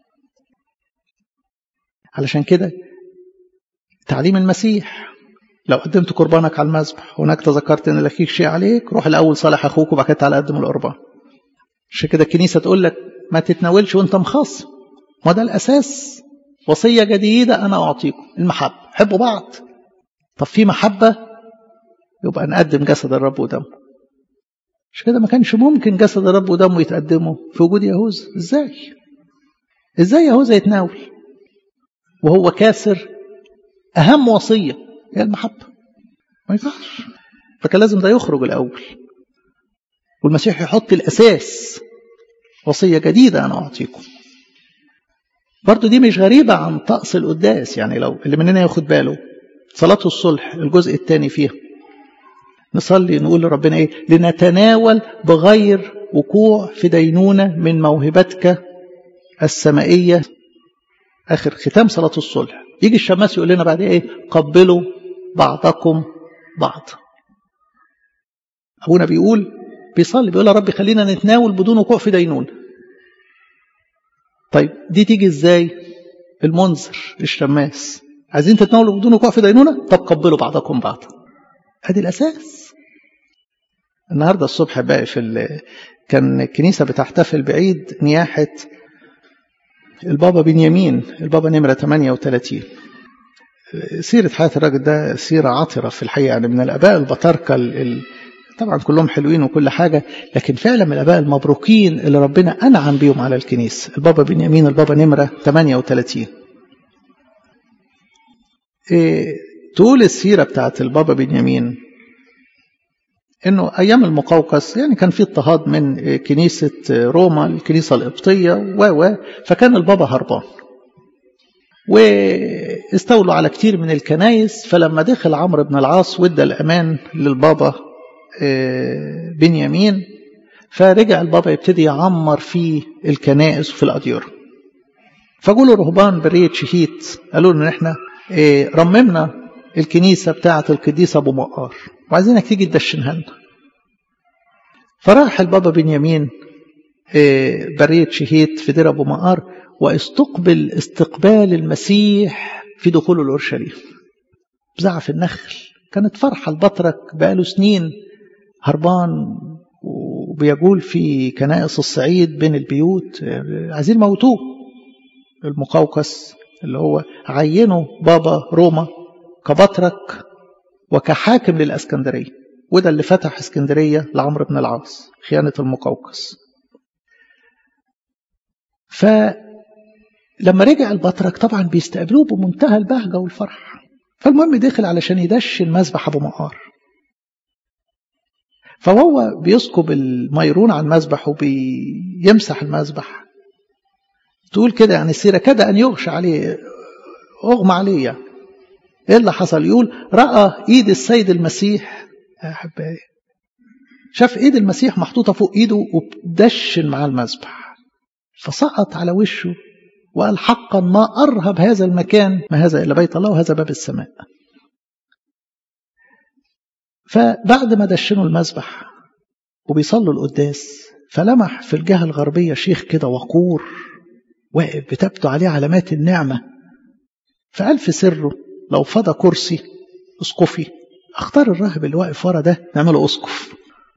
علشان كده تعليم المسيح لو قدمت قربانك على المذبح هناك تذكرت ان لكيك شيء عليك، روح الاول صالح اخوك وبعد كده تعالى قدم القربان. عشان كده الكنيسه تقول لك ما تتناولش وانت مخاصم. ما ده الاساس. وصيه جديده انا اعطيكم المحبه، حبوا بعض. طب في محبه يبقى نقدم جسد الرب ودمه. عشان كده ما كانش ممكن جسد الرب ودمه يتقدموا في وجود يهوذا. ازاي يهوذا يتناول وهو كاسر اهم وصيه هي المحبة؟ ما ينفعش. فكان لازم ده يخرج الأول والمسيح يحط الأساس. وصية جديدة أنا أعطيكم. برضو دي مش غريبة عن طقس القداس. يعني لو اللي مننا ياخد باله صلاة الصلح الجزء الثاني فيها نصلي نقول لربنا إيه؟ لنتناول بغير وقوع في دينونة من موهبتك السمائية. آخر ختام صلاة الصلح يجي الشماس يقول لنا بعد إيه؟ قبلوا بعضكم بعض. أبونا بيصلي بيقول يا رب خلينا نتناول بدون وقوع في دينون. طيب دي تيجي ازاي؟ المنذر الشماس عايزين تتناولوا بدون وقوع في دينونة؟ طب قبلوا بعضكم بعض. ادي الاساس. النهارده الصبح بقى كان الكنيسه بتحتفل بعيد نياحه البابا بنيامين، البابا نمره 38. سيرة حياة الراجل ده سيرة عطرة في الحقيقة. يعني من الآباء البطاركة طبعا كلهم حلوين وكل حاجة، لكن فعلا من الآباء المبروكين اللي ربنا أنعم بيهم على الكنيسة. البابا بنيامين البابا نمرة 38. تقول السيرة بتاعت البابا بنيامين إنه أيام المقوقس يعني كان في اضطهاد من كنيسة روما الكنيسة القبطية فكان البابا هربان واستولوا على كتير من الكنايس. فلما دخل عمرو بن العاص وادى الأمان للبابا بنيامين فرجع البابا يبتدي يعمر في الكنائس وفي الأديرة. فقولوا رهبان برية شهيت قالوا له احنا رممنا الكنيسة بتاعة القديس أبو مقار وعايزينك تيجي تدشنها لنا. فراح البابا بنيامين برية شهيت في دير أبو مقار، واستقبل استقبال المسيح في دخوله الأورشليم بزعف النخل. كانت فرحة. البطرك بقاله سنين هربان وبيجول في كنائس الصعيد بين البيوت، عايزين موتوه. المقوقس اللي هو عينه بابا روما كبطرك وكحاكم للأسكندرية، وده اللي فتح اسكندرية لعمرو بن العاص، خيانة المقوقس. فلما رجع البطرك طبعا بيستقبلوه بمنتهى البهجة والفرح. فالمهم دخل علشان يدشن مذبح أبو مقار، فهو بيسكب الميرون على المذبح وبيمسح المذبح. تقول كده يعني السيرة كده أن يغشى عليه، أغمى عليه يعني. إيه اللي حصل؟ يقول رأى إيد السيد المسيح يا أحبائي، شاف إيد المسيح محطوطة فوق إيده وبدشن مع المذبح، فسقط على وشه وقال حقا ما أرهب هذا المكان، ما هذا إلا بيت الله وهذا باب السماء. فبعد ما دشنوا المذبح وبيصلوا القداس، فلمح في الجهة الغربية شيخ كده وقور واقف بتبدو عليه علامات النعمة. فقال في سره لو فضى كرسي اسقفي اختار الراهب اللي واقف ورا ده نعمله اسقف.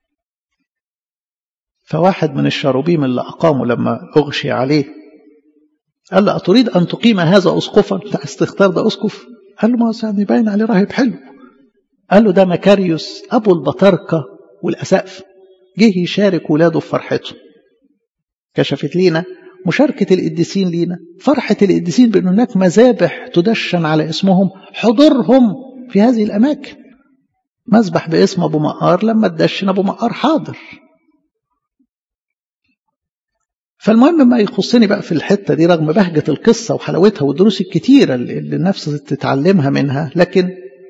فواحد من الشاروبيم اللي أقاموا لما أغشي عليه قال له أتريد أن تقيم هذا أسقفا؟ أنت عايز تختار ده أسقف؟ قال له ما يعني باين عليه راهب حلو. قال له ده مكاريوس أبو البطاركة والأسقف، جه يشارك ولاده في فرحته. كشفت لينا مشاركة القديسين لينا، فرحة القديسين بأن هناك مذابح تدشن على اسمهم، حضورهم في هذه الأماكن. مذبح باسم أبو مقار لما تدشن أبو مقار حاضر. فالمهم ما يخصني بقى في الحتة دي، رغم بهجة القصة وحلاوتها والدروس الكتيرة اللي النفس تتعلمها منها، لكن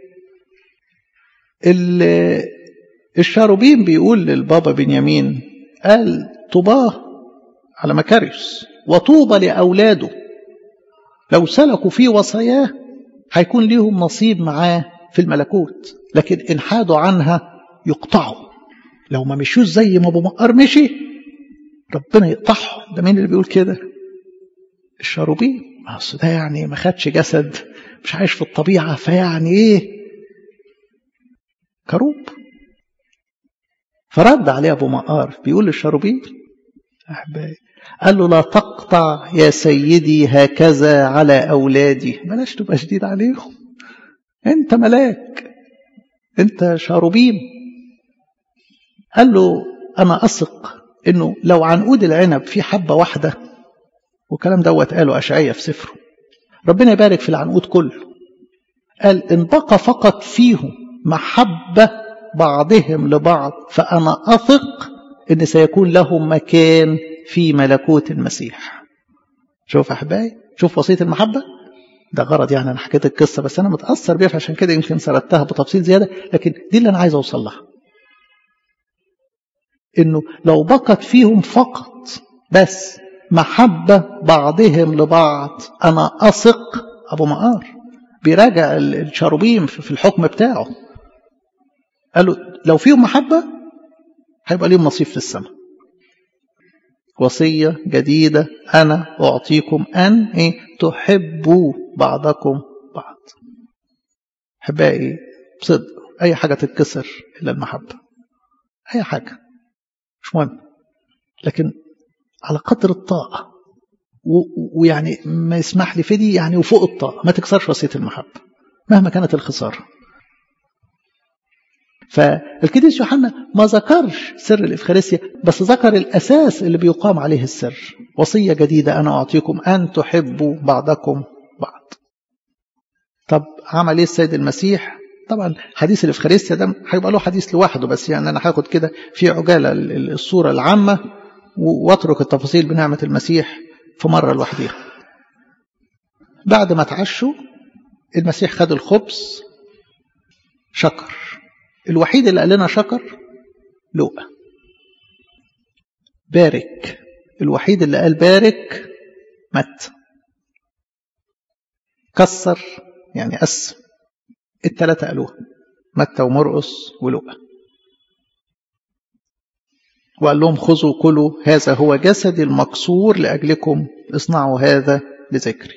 الشاروبيم بيقول للبابا بنيامين، قال طوباه على مكاريوس وطوبى لأولاده لو سلكوا في وصاياه هيكون ليهم نصيب معاه في الملكوت، لكن إن حادوا عنها يقطعوا. لو ما مشوش زي ما أبو مقار مشي ربنا يقطعهم. ده مين اللي بيقول كده؟ الشاروبيم. أصل ده يعني ما خدش جسد، مش عايش في الطبيعة، فيعني إيه كروب. فرد عليه أبو مقار بيقول للشاروبيم أحبائي، قال له لا تقطع يا سيدي هكذا على أولادي. بلاش تبقى شديد عليهم، أنت ملاك، أنت شاروبيم. قال له أنا أثق إنه لو عنقود العنب في حبة واحدة، والكلام دوت قاله أشعياء في سفره، ربنا يبارك في العنقود كله. قال إن بقى فقط فيهم محبة بعضهم لبعض فأنا أثق إن سيكون لهم مكان في ملكوت المسيح. شوف أحبائي، شوف وصية المحبة. ده غرض يعني أنا حكيت القصة بس أنا متأثر بيها، فعشان كده يمكن سردتها بتفصيل زيادة، لكن دي اللي أنا عايز أوصل لها، إنه لو بقت فيهم فقط بس محبة بعضهم لبعض أنا أثق. أبو مقار بيراجع الشاروبيم في الحكم بتاعه، قالوا لو فيهم محبة هيبقى ليهم نصيب في السماء. وصية جديدة أنا أعطيكم أن تحبوا بعضكم بعض. أحبائي بصدق أي حاجة تتكسر إلا المحبة، أي حاجة مش مهم، لكن على قدر الطاقة ويعني ما يسمح لي في دي يعني وفوق الطاقة ما تكسرش وصية المحبة مهما كانت الخسارة. فالقديس يوحنا ما ذكرش سر الإفخارستيا، بس ذكر الأساس اللي بيقام عليه السر. وصية جديدة أنا أعطيكم أن تحبوا بعضكم بعض. طب عمل إيه السيد المسيح؟ طبعا حديث الإفخارستيا ده هيبقى له حديث لوحده، بس يعني أنا هاخد كده في عجالة الصورة العامة واترك التفاصيل بنعمة المسيح في مرة لوحدها. بعد ما تعشوا المسيح خد الخبز شكر، الوحيد اللي قال لنا شكر لوقا. بارك، الوحيد اللي قال بارك متى. كسر يعني قسم، الثلاثة قالوها، متى ومرقس ولوقا. وقال لهم خذوا كلوا هذا هو جسدي المكسور لأجلكم اصنعوا هذا لذكري.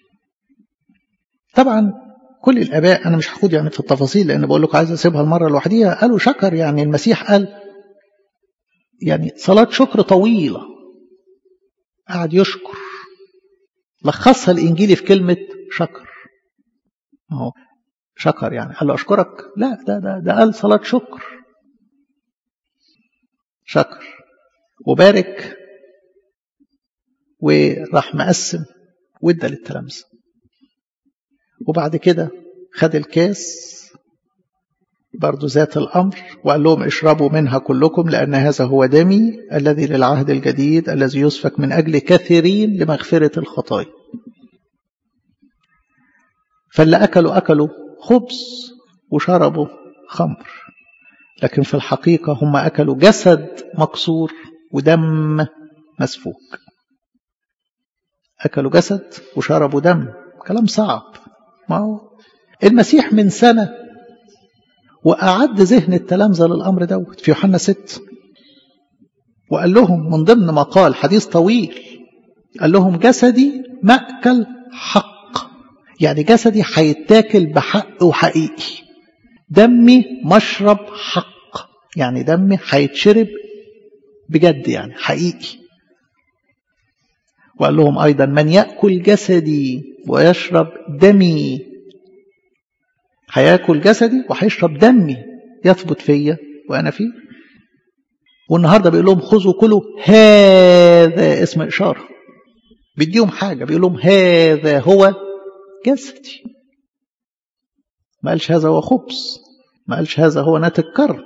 طبعا كل الآباء أنا مش هاخد يعني في التفاصيل لأن بقول لكم عايز أسيبها المرة لوحديها، قالوا شكر يعني المسيح قال يعني صلاة شكر طويلة قعد يشكر، لخصها الإنجيلي في كلمة شكر. هو شكر يعني قال له أشكرك؟ لا، ده قال صلاة شكر. شكر وبارك وراح مقسم وادى للتلامذة، وبعد كده خد الكاس برضو ذات الأمر وقال لهم اشربوا منها كلكم لأن هذا هو دمي الذي للعهد الجديد الذي يسفك من أجل كثيرين لمغفرة الخطايا. فاللي أكلوا خبز وشربوا خمر، لكن في الحقيقة هم أكلوا جسد مكسور ودم مسفوك. أكلوا جسد وشربوا دم، كلام صعب. ما هو المسيح من سنة وأعد ذهن التلامذة للأمر دوت في يوحنا 6، وقال لهم من ضمن ما قال حديث طويل، قال لهم جسدي مأكل حق، يعني جسدي هيتاكل بحق وحقيقي، دمي مشرب حق، يعني دمي هيتشرب بجد يعني حقيقي. وقال لهم أيضا من يأكل جسدي ويشرب دمي، هياكل جسدي وهيشرب دمي، يثبت فيا وأنا فيه. والنهاردة بيقول لهم خذوا كلوا هذا اسم إشارة، بيديهم حاجة، بيقول لهم هذا هو جسدي. ما قالش هذا هو خبز، ما قالش هذا هو ناتج كرم.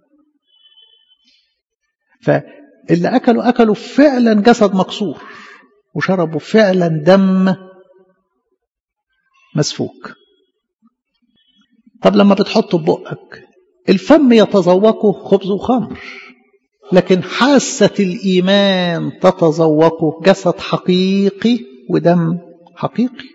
فاللي أكلوا فعلا جسد مكسور وشربوا فعلا دم مسفوك. طب لما بتحطه ببقك الفم يتذوقه خبز وخمر، لكن حاسة الإيمان تتذوقه جسد حقيقي ودم حقيقي.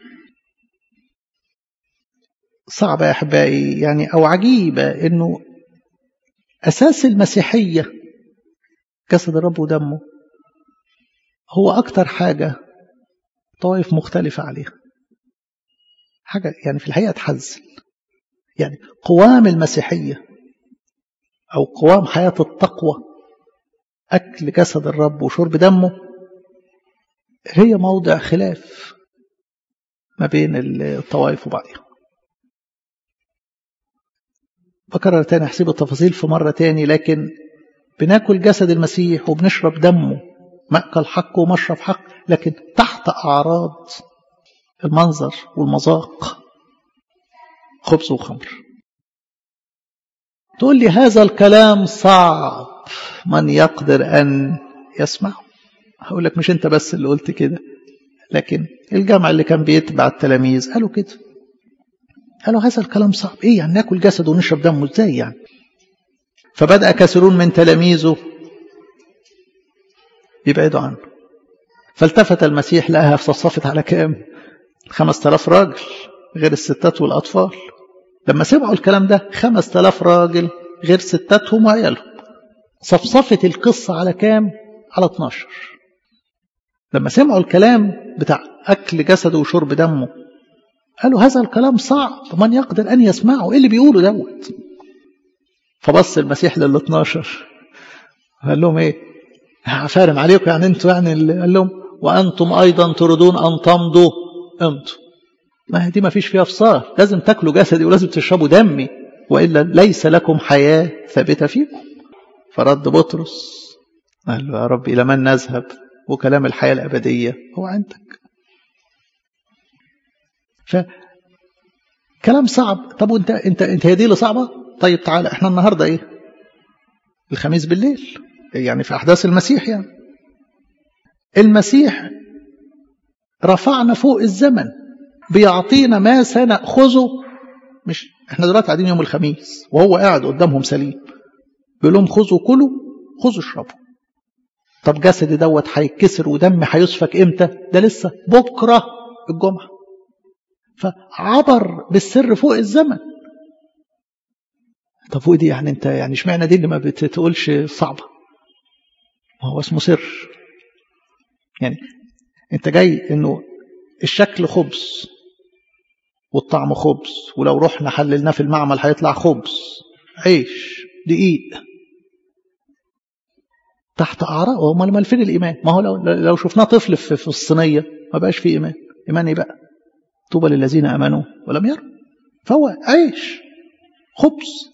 صعبة يا أحبائي يعني أو عجيبة إنه أساس المسيحية جسد الرب ودمه هو أكتر حاجة طوائف مختلفة عليها. حاجة يعني في الحقيقة تحزن. يعني قوام المسيحية أو قوام حياة التقوى أكل جسد الرب وشرب دمه هي موضع خلاف ما بين الطوائف وبعضها. بكرر تاني، أحسب التفاصيل في مرة تاني، لكن بناكل جسد المسيح وبنشرب دمه، مأكل حق ومشرب حق، لكن تحت أعراض المنظر والمذاق خبز وخمر. تقول لي هذا الكلام صعب، من يقدر أن يسمعه؟ هقول لك مش أنت بس اللي قلت كده، لكن الجمع اللي كان بيتبع التلاميذ قالوا كده، قالوا هذا الكلام صعب. إيه يعني ناكل جسد ونشرب دمه إزاي يعني؟ فبدأ كثيرون من تلاميذه يبعدوا عنه. فالتفت المسيح لقاها صفصفت على كام؟ 5000 راجل غير الستات والأطفال. لما سمعوا الكلام ده 5000 راجل غير ستاتهم وعيالهم. صفصفت القصة على كام؟ على 12. لما سمعوا الكلام بتاع أكل جسده وشرب دمه قالوا هذا الكلام صعب، من يقدر أن يسمعه؟ إيه اللي بيقوله دوت؟ فبص المسيح لل12 قال لهم إيه؟ هفارم عليكم يعني أنتوا يعني اللي قال لهم وأنتم أيضا تريدون أن تمضوا أنتم. ما دي ما فيش فيها فصال، لازم تاكلوا جسدي ولازم تشربوا دمي، وإلا ليس لكم حياة ثابتة فيكم. فرد بطرس قال له يا رب إلى من نذهب وكلام الحياة الأبدية هو عندك. فكلام صعب. طب وانت هي دي اللي صعبة؟ طيب تعالى احنا النهاردة ايه؟ الخميس بالليل، يعني في أحداث المسيح. يعني المسيح رفعنا فوق الزمن، بيعطينا ما سنأخذه. مش احنا دلوقتي قاعدين يوم الخميس وهو قاعد قدامهم سليم بيقول لهم خذوا كلوا خذوا اشربوا. طب جسدي دوت هيتكسر ودمي هيسفك امتى؟ ده لسه بكره الجمعه. فعبر بالسر فوق الزمن. طب ودي يعني انت يعني اشمعنى دي اللي ما بتقولش صعبه؟ هو اسمه سر. يعني انت جاي انه الشكل خبز والطعم خبز، ولو رحنا حللناه في المعمل هيطلع خبز عيش دقيق تحت اعراء. امال فين الايمان؟ ما هو لو شفناه طفل في الصينيه ما بقاش فيه ايمان. ايمان ايه بقى؟ طوبى للذين امنوا ولم يروا. فهو عيش خبز.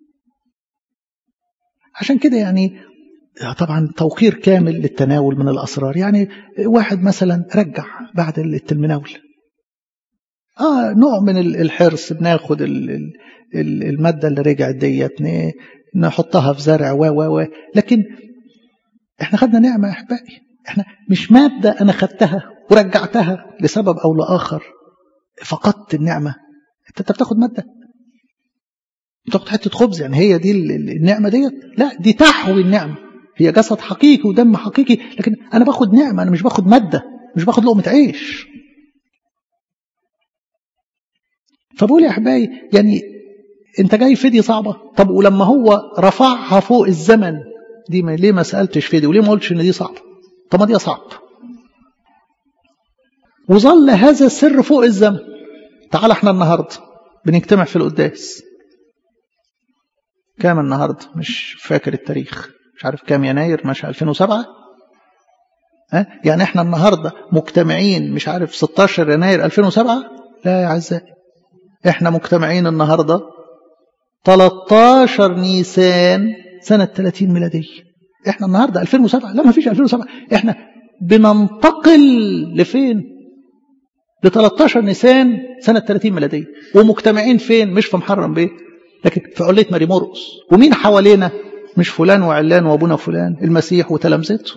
عشان كده يعني طبعا توقير كامل للتناول من الاسرار. يعني واحد مثلا رجع بعد المناول، نوع من الحرص، بناخد الماده اللي رجعت ديت نحطها في زرع لكن احنا خدنا نعمه يا احبائي. احنا مش ماده انا خدتها ورجعتها لسبب او لاخر فقدت النعمه. انت بتاخد ماده، بتاخد حته خبز، يعني هي دي النعمه ديت؟ لا، دي تحوي النعمه. هي جسد حقيقي ودم حقيقي، لكن انا باخد نعمه، انا مش باخد ماده، مش باخد لقمه عيش. فبقول يا احبائي يعني انت جاي فدية صعبه. طب ولما هو رفعها فوق الزمن دي ليه ما سالتش فدية؟ وليه ما قلتش ان دي صعبه؟ طب ما دي صعب. وظل هذا السر فوق الزمن. تعال احنا النهارده بنجتمع في القداس. كام النهارده؟ مش فاكر التاريخ، مش عارف كام يناير، ماشي 2007. يعني احنا النهارده مجتمعين مش عارف 16 يناير 2007. لا يا اعزائي، احنا مجتمعين النهارده 13 نيسان سنه 30 ميلاديه. احنا النهارده 2007. لا، ما فيش 2007. احنا بننتقل لفين؟ ل 13 نيسان سنه 30 ميلاديه. ومجتمعين فين؟ مش في محرم بيه، لكن في علية ماري مرقس. ومين حوالينا؟ مش فلان وعلان وابونا فلان، المسيح وتلامذته.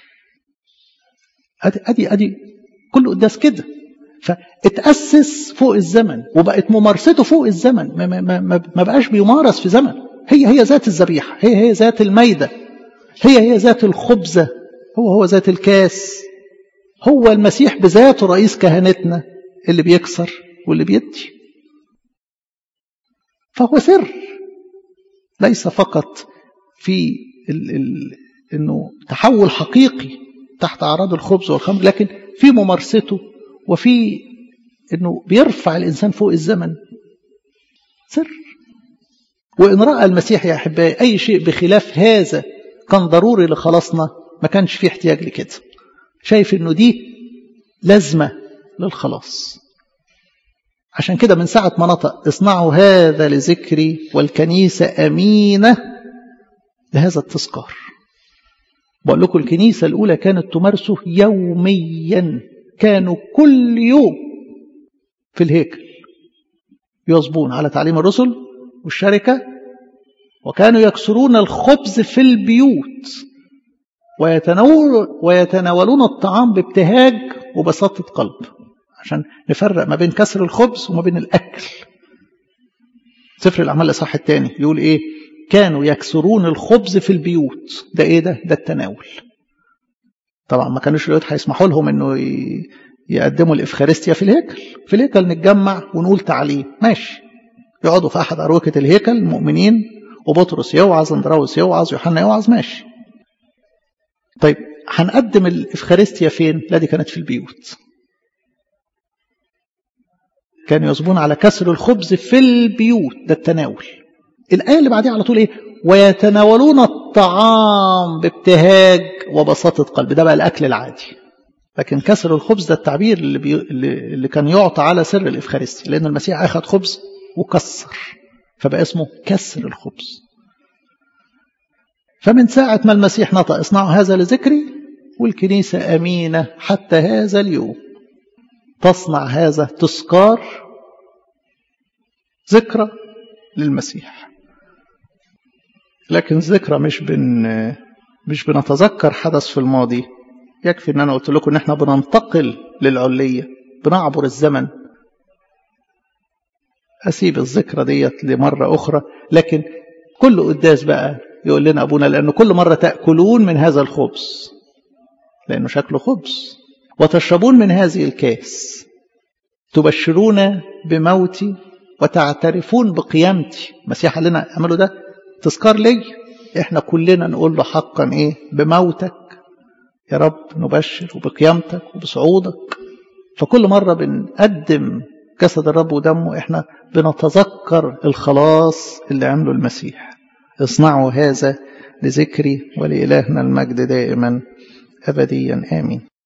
ادي كل قداس كده. فاتأسس فوق الزمن وبقت ممارسته فوق الزمن. ما بقاش بيمارس في زمن. هي ذات الذبيحة، هي ذات الميدة، هي ذات الخبزة، هو ذات الكاس. هو المسيح بذاته رئيس كهنتنا اللي بيكسر واللي بيدي. فهو سر ليس فقط في انه تحول حقيقي تحت اعراض الخبز والخمر، لكن في ممارسته وفي انه بيرفع الانسان فوق الزمن. سر. وان راى المسيح يا احبائي اي شيء بخلاف هذا كان ضروري لخلاصنا، ما كانش فيه احتياج لكده. شايف انه دي لازمه للخلاص. عشان كده من ساعة ما نطق اصنعوا هذا لذكري والكنيسة أمينة لهذا التذكار. بقول لكم الكنيسة الأولى كانت تمارسه يوميا. كانوا كل يوم في الهيكل يواظبون على تعليم الرسل والشركة، وكانوا يكسرون الخبز في البيوت ويتناولون الطعام بابتهاج وبساطة قلب، عشان نفرق ما بين كسر الخبز وما بين الأكل. سفر الأعمال الإصحاح الثاني يقول إيه؟ كانوا يكسرون الخبز في البيوت. ده إيه ده؟ ده التناول. طبعا ما كانوش اليهود هيسمحوا لهم إنه يقدموا الإفخارستيا في الهيكل. في الهيكل نتجمع ونقول تعليم، ماشي. يقعدوا في أحد أروكة الهيكل المؤمنين، وبطرس يوعظ، اندراوس يوعظ، يوحنا يوعظ، ماشي. طيب هنقدم الإفخارستيا فين؟ لا، دي كانت في البيوت. كانوا يواظبون على كسر الخبز في البيوت. ده التناول. الآية اللي بعدها على طول إيه؟ ويتناولون الطعام بابتهاج وبساطة قلب. ده بقى الأكل العادي. لكن كسر الخبز ده التعبير اللي كان يعطى على سر الإفخارستيا، لأن المسيح أخذ خبز وكسر، فبقى اسمه كسر الخبز. فمن ساعة ما المسيح نطق اصنعوا هذا لذكري، والكنيسة أمينة حتى هذا اليوم تصنع هذا تذكار، ذكرى للمسيح. لكن ذكرى مش بنتذكر حدث في الماضي. يكفي ان انا قلت لكم ان احنا بننتقل للعلية، بنعبر الزمن. اسيب الذكرى ديت لمرة اخرى. لكن كل قداس بقى يقول لنا ابونا لانه كل مرة تأكلون من هذا الخبز لانه شكله خبز، وتشربون من هذه الكاس تبشرون بموتي وتعترفون بقيامتي. المسيح قال لنا اعملوا ده تذكار لي. احنا كلنا نقول له حقا ايه؟ بموتك يا رب نبشر وبقيامتك وبصعودك. فكل مرة بنقدم جسد الرب ودمه احنا بنتذكر الخلاص اللي عمله المسيح. اصنعوا هذا لذكري، ولإلهنا المجد دائما أبديا آمين.